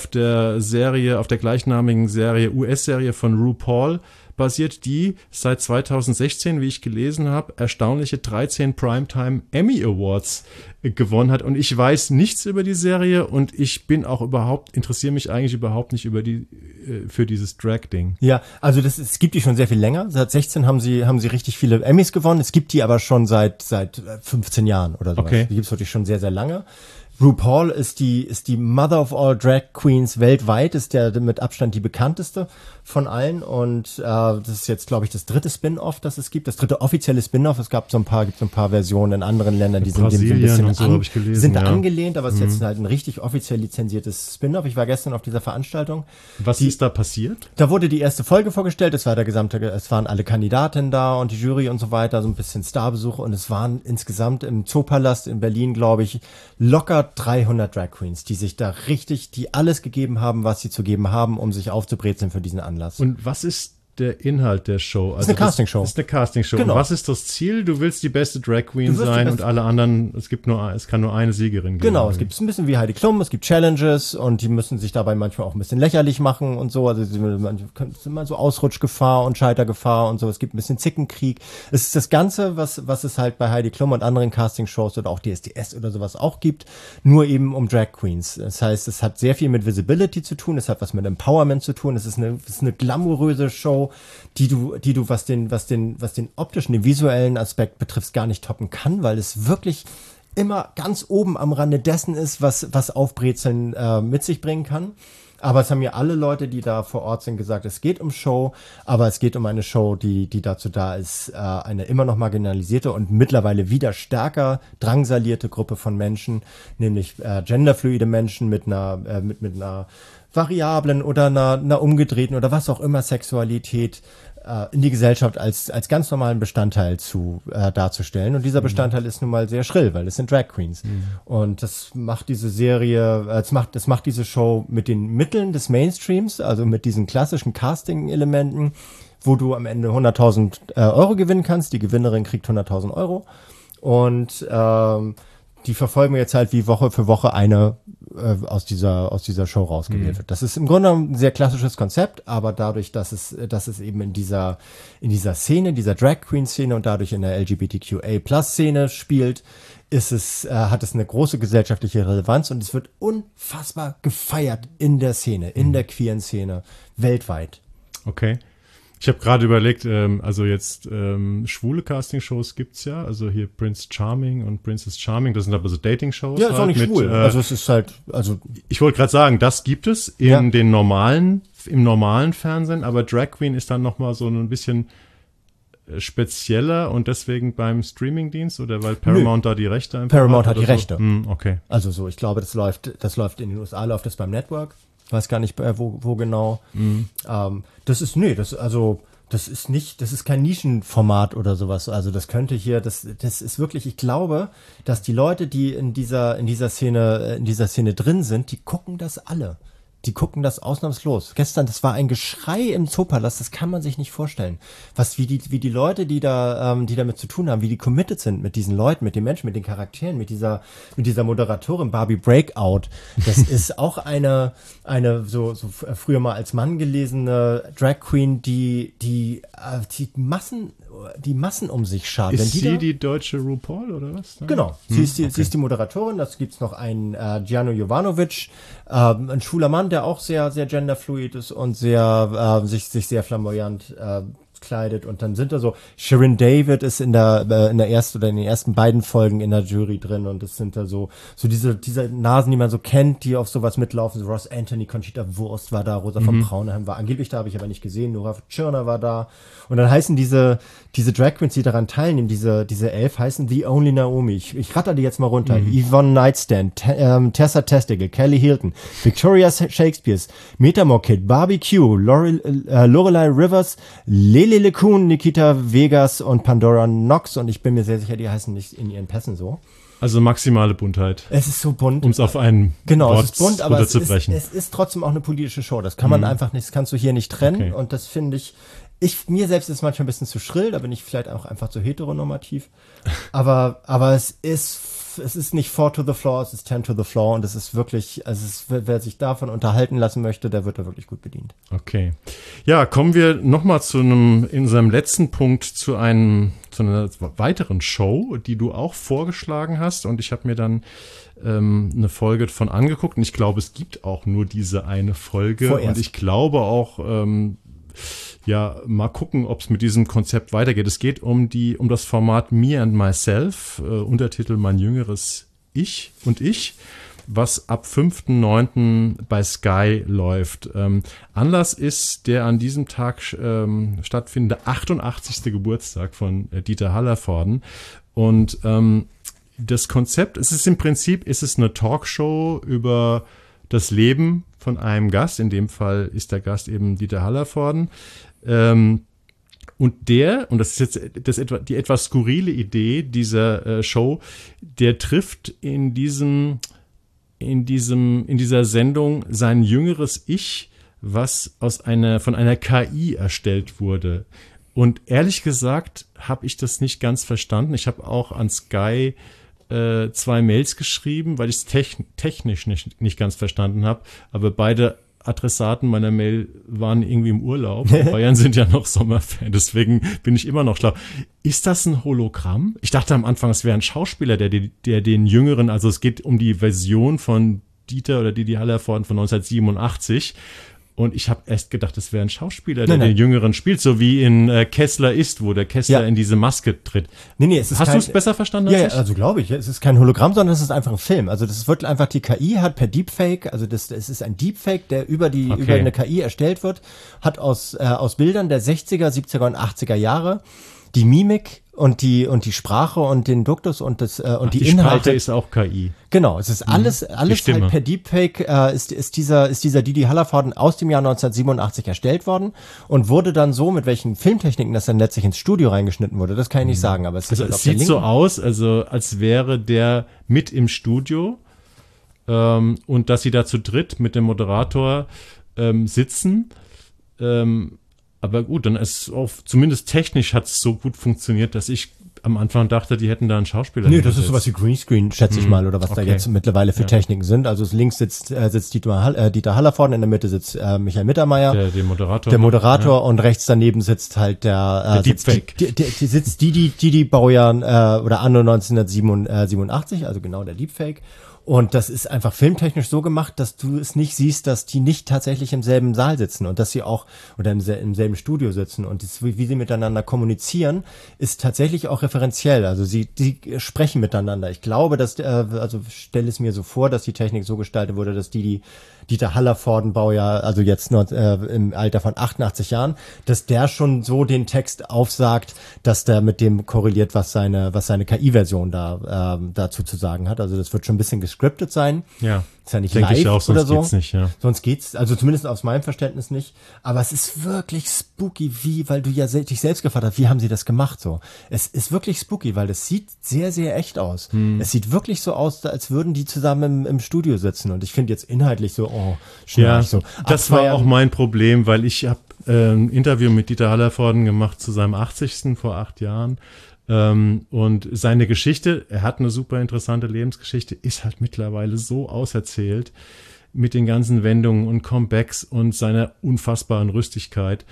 Speaker 2: Serie, auf der gleichnamigen Serie, US-Serie von RuPaul basiert, die seit 2016, wie ich gelesen habe, erstaunliche 13 Primetime Emmy Awards gewonnen hat. Und ich weiß nichts über die Serie und ich bin auch interessiere mich eigentlich überhaupt nicht für dieses Drag-Ding.
Speaker 3: Ja, also es gibt die schon sehr viel länger. Seit 16 haben sie richtig viele Emmys gewonnen. Es gibt die aber schon seit 15 Jahren oder so.
Speaker 2: Okay.
Speaker 3: Die gibt's wirklich schon sehr, sehr lange. RuPaul ist die Mother of all Drag Queens weltweit, ist der mit Abstand die bekannteste von allen, und das ist jetzt, glaube ich, das 3. Spin-off, das es gibt, das 3. offizielle Spin-off. Es gibt so ein paar Versionen in anderen Ländern, die sind dem so ein bisschen angelehnt, aber es ist jetzt halt ein richtig offiziell lizenziertes Spin-off. Ich war gestern auf dieser Veranstaltung.
Speaker 2: Was ist da passiert?
Speaker 3: Da wurde die erste Folge vorgestellt, es waren alle Kandidatinnen da und die Jury und so weiter, so ein bisschen Starbesuch, und es waren insgesamt im Zoopalast in Berlin, glaube ich, locker 300 Drag Queens, die sich da die alles gegeben haben, was sie zu geben haben, um sich aufzubrezeln für diesen Anlass.
Speaker 2: Und was ist der Inhalt der Show? Also
Speaker 3: ist eine Castingshow.
Speaker 2: Das ist eine Castingshow.
Speaker 3: Genau.
Speaker 2: Und was ist das Ziel? Du willst die beste Drag Queen sein und alle anderen, es kann nur eine Siegerin geben.
Speaker 3: Genau, es gibt ein bisschen wie Heidi Klum, es gibt Challenges und die müssen sich dabei manchmal auch ein bisschen lächerlich machen und so. Also es ist immer so Ausrutschgefahr und Scheitergefahr und so. Es gibt ein bisschen Zickenkrieg. Es ist das Ganze, was es halt bei Heidi Klum und anderen Castingshows oder auch DSDS oder sowas auch gibt, nur eben um Drag Queens. Das heißt, es hat sehr viel mit Visibility zu tun, es hat was mit Empowerment zu tun, es ist eine glamouröse Show, die du was den optischen, den visuellen Aspekt betrifft, gar nicht toppen kann, weil es wirklich immer ganz oben am Rande dessen ist, was Aufbrezeln mit sich bringen kann. Aber es haben mir alle Leute, die da vor Ort sind, gesagt, es geht um Show, aber es geht um eine Show, die dazu da ist, eine immer noch marginalisierte und mittlerweile wieder stärker drangsalierte Gruppe von Menschen, nämlich genderfluide Menschen mit einer variablen oder einer umgedrehten oder was auch immer Sexualität in die Gesellschaft als ganz normalen Bestandteil darzustellen. Und dieser Bestandteil ist nun mal sehr schrill, weil es sind Drag Queens. Und das macht diese Serie, das macht diese Show mit den Mitteln des Mainstreams, also mit diesen klassischen Casting-Elementen, wo du am Ende 100.000 Euro gewinnen kannst. Die Gewinnerin kriegt 100.000 Euro. Und die verfolgen wir jetzt halt wie Woche für Woche eine aus dieser Show rausgewählt wird. Das ist im Grunde ein sehr klassisches Konzept, aber dadurch, dass es eben in dieser Szene, dieser Drag Queen Szene und dadurch in der LGBTQA+ Szene spielt, hat es eine große gesellschaftliche Relevanz und es wird unfassbar gefeiert in der Szene, in der queeren Szene, weltweit.
Speaker 2: Okay. Ich habe gerade überlegt, schwule Castingshows gibt's ja, also hier Prince Charming und Princess Charming, das sind aber so Dating-Shows.
Speaker 3: Ja, ist auch nicht schwul. Also es ist halt,
Speaker 2: ich wollte gerade sagen, das gibt es im normalen Fernsehen, aber Drag Queen ist dann nochmal so ein bisschen spezieller und deswegen beim Streamingdienst oder weil Paramount da die Rechte einfach
Speaker 3: Paramount hat die Rechte.
Speaker 2: Okay.
Speaker 3: Also so, ich glaube, das läuft in den USA, läuft das beim Network. Weiß gar nicht, wo genau. Das ist kein Nischenformat oder sowas. Also das könnte hier, das ist wirklich, ich glaube, dass die Leute, die in dieser Szene drin sind, die gucken das alle. Die gucken das ausnahmslos. Gestern, das war ein Geschrei im Zoopalast, das kann man sich nicht vorstellen. Wie die Leute, die damit zu tun haben, wie die committed sind mit diesen Leuten, mit den Menschen, mit den Charakteren, mit dieser Moderatorin Barbie Breakout. Das ist auch eine so früher mal als Mann gelesene Drag Queen, die Massen um sich schart.
Speaker 2: Ist sie die deutsche RuPaul oder was?
Speaker 3: Genau. Sie ist die Moderatorin. Das gibt's noch einen Gianno Jovanovic, ein schwuler Mann, der auch sehr, sehr genderfluid ist und sich sehr flamboyant kleidet. Und dann sind da so, Shirin David ist in den ersten beiden Folgen in der Jury drin und es sind da so diese Nasen, die man so kennt, die auf sowas mitlaufen. So Ross Anthony, Conchita Wurst war da, Rosa von Braunheim war angeblich da, habe ich aber nicht gesehen. Nora Tschirner war da. Und dann heißen diese Drag Queens, die daran teilnehmen, diese 11 heißen The Only Naomi. Ich ratter die jetzt mal runter. Yvonne Nightstand, Tessa Testicle, Kelly Hilton, Victoria Shakespeare, Meta Morkid, Barbie Q, Lorelei Rivers, Lele LeCun, Nikita Vegas und Pandora Knox. Und ich bin mir sehr sicher, die heißen nicht in ihren Pässen so.
Speaker 2: Also maximale Buntheit.
Speaker 3: Es ist so bunt.
Speaker 2: Um es auf einen Wort
Speaker 3: es ist bunt, aber es
Speaker 2: runterzubrechen.
Speaker 3: ist trotzdem auch eine politische Show. Das kann man einfach nicht, das kannst du hier nicht trennen.
Speaker 2: Okay.
Speaker 3: Und das finde mir selbst ist manchmal ein bisschen zu schrill, da bin ich vielleicht auch einfach zu heteronormativ. Aber es ist nicht 4 to the floor, es ist 10 to the floor und es ist wirklich, wer sich davon unterhalten lassen möchte, der wird da wirklich gut bedient.
Speaker 2: Okay. Ja, kommen wir nochmal in unserem letzten Punkt zu einer weiteren Show, die du auch vorgeschlagen hast und ich habe mir dann eine Folge von angeguckt und ich glaube, es gibt auch nur diese eine Folge.
Speaker 3: Vorerst.
Speaker 2: Und ich glaube auch, mal gucken, ob es mit diesem Konzept weitergeht. Es geht um das Format Me and Myself, Untertitel Mein jüngeres Ich und Ich, was ab 5.9. bei Sky läuft. Anlass ist der an diesem Tag stattfindende 88. Geburtstag von Dieter Hallervorden. Und das Konzept, es ist eine Talkshow über das Leben von einem Gast. In dem Fall ist der Gast eben Dieter Hallervorden. Und das ist jetzt die etwas skurrile Idee dieser Show, der trifft in dieser Sendung sein jüngeres Ich, was von einer KI erstellt wurde. Und ehrlich gesagt habe ich das nicht ganz verstanden. Ich habe auch an Sky 2 Mails geschrieben, weil ich es technisch nicht ganz verstanden habe. Aber beide Adressaten meiner Mail waren irgendwie im Urlaub. Bayern sind ja noch Sommerfan, deswegen bin ich immer noch schlau. Ist das ein Hologramm? Ich dachte am Anfang, es wäre ein Schauspieler, der den Jüngeren, also es geht um die Version von Dieter oder Didi Hallervorden von 1987. Und ich habe erst gedacht, das wäre ein Schauspieler, der den Jüngeren spielt, so wie in Kessler ist, wo der Kessler in diese Maske tritt.
Speaker 3: Nee, es ist
Speaker 2: Hast du es besser verstanden als ich?
Speaker 3: Ja, also glaube ich. Es ist kein Hologramm, sondern es ist einfach ein Film. Also das wird einfach, die KI hat per Deepfake, also es ist ein Deepfake, der über eine KI erstellt wird, hat aus Bildern der 60er, 70er und 80er Jahre die Mimik und die Sprache und den Duktus und die Inhalte.
Speaker 2: Die Sprache ist auch KI.
Speaker 3: Genau, es ist alles halt per Deepfake ist dieser Didi Hallervorden aus dem Jahr 1987 erstellt worden und wurde dann so, mit welchen Filmtechniken das dann letztlich ins Studio reingeschnitten wurde, das kann ich nicht sagen, aber es
Speaker 2: sieht so aus, also als wäre der mit im Studio und dass sie da zu dritt mit dem Moderator sitzen. Aber gut, dann ist auch, zumindest technisch hat es so gut funktioniert, dass ich am Anfang dachte, die hätten da einen Schauspieler.
Speaker 3: Nee, das ist sowas wie Greenscreen, schätze ich mal, oder was da jetzt mittlerweile für Techniken sind. Also links sitzt Dieter Hallervorden, in der Mitte sitzt Michael Mittermeier. Der Moderator. Der Moderator und rechts daneben sitzt halt der
Speaker 2: Deepfake.
Speaker 3: Sitzt Didi Baujahr oder anno 1987, also genau der Deepfake. Und das ist einfach filmtechnisch so gemacht, dass du es nicht siehst, dass die nicht tatsächlich im selben Saal sitzen und dass sie auch oder im selben Studio sitzen. Und das, wie sie miteinander kommunizieren, ist tatsächlich auch referenziell. Also sie sprechen miteinander. Ich glaube, dass, also stelle es mir so vor, dass die Technik so gestaltet wurde, dass Dieter Hallervorden Baujahr, also jetzt noch im Alter von 88 Jahren, dass der schon so den Text aufsagt, dass der mit dem korreliert, was seine KI-Version dazu zu sagen hat. Also das wird schon ein bisschen gescriptet sein.
Speaker 2: Ja.
Speaker 3: Ist ja nicht
Speaker 2: live ich auch,
Speaker 3: oder so.
Speaker 2: Geht's nicht, ja.
Speaker 3: Sonst geht's, also zumindest aus meinem Verständnis nicht. Aber es ist wirklich spooky, weil du ja dich selbst gefragt hast, wie haben sie das gemacht so? Es ist wirklich spooky, weil das sieht sehr, sehr echt aus. Es sieht wirklich so aus, als würden die zusammen im Studio sitzen. Und ich finde jetzt inhaltlich so, so.
Speaker 2: Das war auch mein Problem, weil ich habe ein Interview mit Dieter Hallervorden gemacht zu seinem 80. vor 8 Jahren. Und seine Geschichte, er hat eine super interessante Lebensgeschichte, ist halt mittlerweile so auserzählt mit den ganzen Wendungen und Comebacks und seiner unfassbaren Rüstigkeit,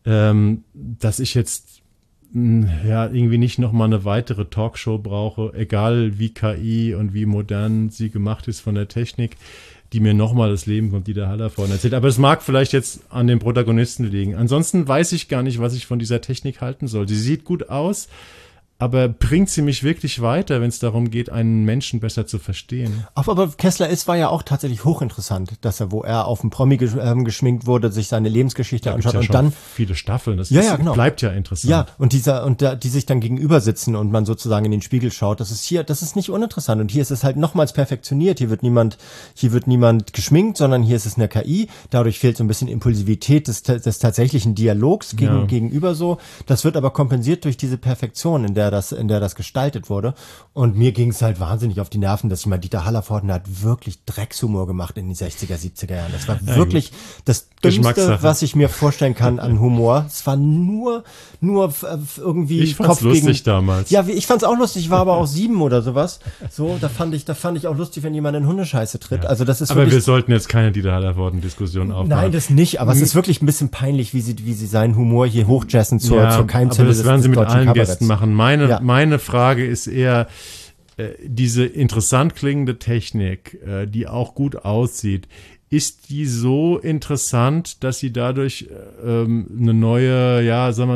Speaker 2: dass ich jetzt irgendwie nicht nochmal eine weitere Talkshow brauche, egal wie KI und wie modern sie gemacht ist von der Technik, die mir nochmal das Leben von Dieter Hallervorden erzählt. Aber es mag vielleicht jetzt an den Protagonisten liegen. Ansonsten weiß ich gar nicht, was ich von dieser Technik halten soll. Sie sieht gut aus, aber bringt sie mich wirklich weiter, wenn es darum geht, einen Menschen besser zu verstehen?
Speaker 3: Aber Kessler war ja auch tatsächlich hochinteressant, wo er auf dem Promi geschminkt wurde, sich seine Lebensgeschichte anschaut
Speaker 2: ja
Speaker 3: und dann
Speaker 2: viele Staffeln. Das
Speaker 3: genau.
Speaker 2: Bleibt ja interessant.
Speaker 3: Ja, und die sich dann gegenüber sitzen und man sozusagen in den Spiegel schaut. Das ist nicht uninteressant. Und hier ist es halt nochmals perfektioniert. Hier wird niemand geschminkt, sondern hier ist es eine KI. Dadurch fehlt so ein bisschen Impulsivität des tatsächlichen Dialogs gegenüber so. Das wird aber kompensiert durch diese Perfektion, in der das gestaltet wurde. Und mir ging es halt wahnsinnig auf die Nerven, dass Dieter Hallervorden hat wirklich Dreckshumor gemacht in den 60er, 70er Jahren. Das war wirklich das Dümmste, was ich mir vorstellen kann an Humor. Es war nur irgendwie
Speaker 2: ich fand's
Speaker 3: Kopf
Speaker 2: lustig damals.
Speaker 3: Ja, ich fand's auch lustig. Ich war aber auch 7 oder sowas. So, da fand ich auch lustig, wenn jemand in Hundescheiße tritt.
Speaker 2: Ja.
Speaker 3: Also das ist
Speaker 2: aber wir sollten jetzt keine Dieter Hallervorden-Diskussion aufmachen.
Speaker 3: Nein, das nicht. Aber es ist wirklich ein bisschen peinlich, wie sie seinen Humor hier hochjazzen zur Keimzelle
Speaker 2: des deutschen Kabaretts. Aber das werden sie mit allen Gästen machen. Meine Frage ist eher, diese interessant klingende Technik, die auch gut aussieht, ist die so interessant, dass sie dadurch eine neue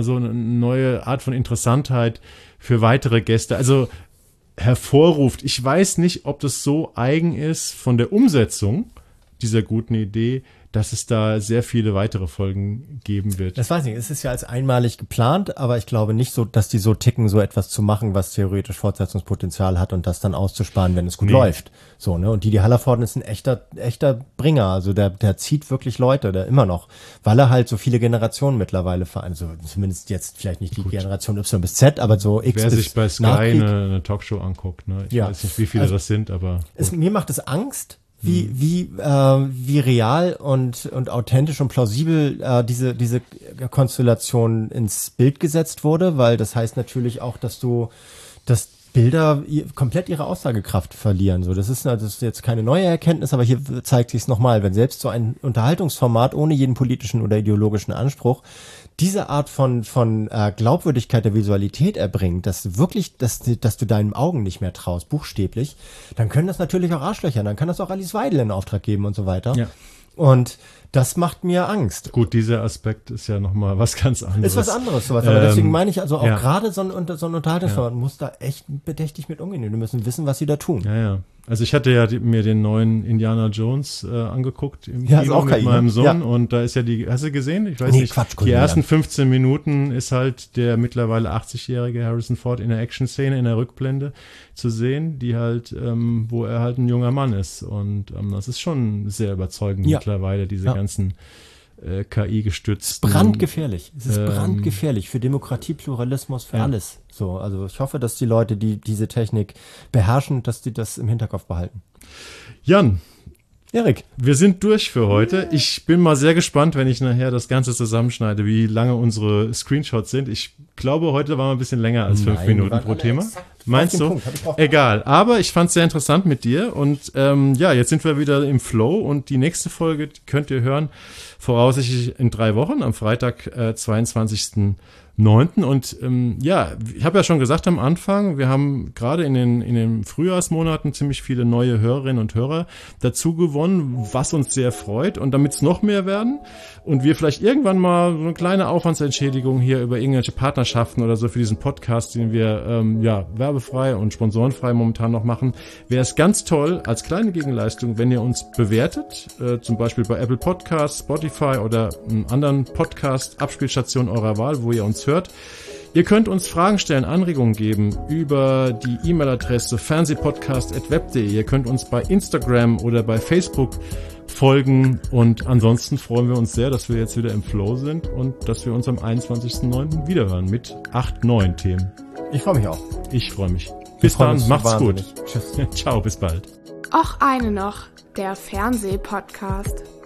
Speaker 2: Art von Interessantheit für weitere Gäste, hervorruft? Ich weiß nicht, ob das so eigen ist von der Umsetzung dieser guten Idee, dass es da sehr viele weitere Folgen geben wird.
Speaker 3: Das weiß ich nicht. Es ist ja als einmalig geplant, aber ich glaube nicht so, dass die so ticken, so etwas zu machen, was theoretisch Fortsetzungspotenzial hat und das dann auszusparen, wenn es gut läuft. So, ne? Und Didi Hallervorden ist ein echter Bringer. Also der zieht wirklich Leute, der immer noch, weil er halt so viele Generationen mittlerweile vereint. Also zumindest jetzt vielleicht nicht die Generation Y bis Z, aber so X
Speaker 2: Wer
Speaker 3: bis
Speaker 2: sich bei Sky eine Talkshow anguckt, ne? Ich weiß nicht, wie viele das sind, aber
Speaker 3: mir macht es Angst, wie real und authentisch und plausibel diese Konstellation ins Bild gesetzt wurde, weil das heißt natürlich auch, dass Bilder komplett ihre Aussagekraft verlieren. So, das ist jetzt keine neue Erkenntnis, aber hier zeigt sich es nochmal, wenn selbst so ein Unterhaltungsformat ohne jeden politischen oder ideologischen Anspruch diese Art von Glaubwürdigkeit der Visualität erbringt, dass du deinen Augen nicht mehr traust, buchstäblich, dann können das natürlich auch Arschlöcher, dann kann das auch Alice Weidel in Auftrag geben und so weiter. Ja. Und das macht mir Angst.
Speaker 2: Gut, dieser Aspekt ist ja nochmal was ganz anderes.
Speaker 3: Ist was anderes, sowas. Aber deswegen meine ich also auch gerade so ein Unterhaltungsformat muss da echt bedächtig mit umgehen. Wir müssen wissen, was sie da tun.
Speaker 2: Ja. Also ich hatte ja mir den neuen Indiana Jones angeguckt im Kino mit meinem Sohn und da ist ja hast du gesehen? Ich weiß nicht.
Speaker 3: Quatsch,
Speaker 2: die ersten 15 Minuten ist halt der mittlerweile 80-jährige Harrison Ford in der Action-Szene, in der Rückblende zu sehen, die halt, wo er halt ein junger Mann ist und das ist schon sehr überzeugend mittlerweile, diese ganzen KI-gestützten.
Speaker 3: Brandgefährlich. Es ist brandgefährlich für Demokratie, Pluralismus, für alles. So, also ich hoffe, dass die Leute, die diese Technik beherrschen, dass die das im Hinterkopf behalten.
Speaker 2: Jan.
Speaker 3: Erik.
Speaker 2: Wir sind durch für heute. Ich bin mal sehr gespannt, wenn ich nachher das Ganze zusammenschneide, wie lange unsere Screenshots sind. Ich glaube, heute waren wir ein bisschen länger als 5 Minuten pro Thema. Meinst du? Egal. Aber ich fand es sehr interessant mit dir. Und jetzt sind wir wieder im Flow. Und die nächste Folge könnt ihr hören, voraussichtlich in 3 Wochen, am Freitag, 22.09. Und ich habe ja schon gesagt am Anfang, wir haben gerade in den Frühjahrsmonaten ziemlich viele neue Hörerinnen und Hörer dazu gewonnen, was uns sehr freut. Und damit es noch mehr werden und wir vielleicht irgendwann mal so eine kleine Aufwandsentschädigung hier über irgendwelche Partnerschaften oder so für diesen Podcast, den wir werbefrei und sponsorenfrei momentan noch machen, wäre es ganz toll als kleine Gegenleistung, wenn ihr uns bewertet, zum Beispiel bei Apple Podcasts, Spotify oder anderen Podcast-Abspielstationen eurer Wahl, wo ihr uns hört. Ihr könnt uns Fragen stellen, Anregungen geben über die E-Mail-Adresse fernsehpodcast@web.de. Ihr könnt uns bei Instagram oder bei Facebook folgen und ansonsten freuen wir uns sehr, dass wir jetzt wieder im Flow sind und dass wir uns am 21.09. wiederhören mit 8 neuen Themen.
Speaker 3: Ich freue mich auch.
Speaker 2: Ich freue mich. Bis dann, macht's gut.
Speaker 3: Tschüss.
Speaker 2: Ciao, bis bald.
Speaker 1: Och eine noch, der Fernsehpodcast.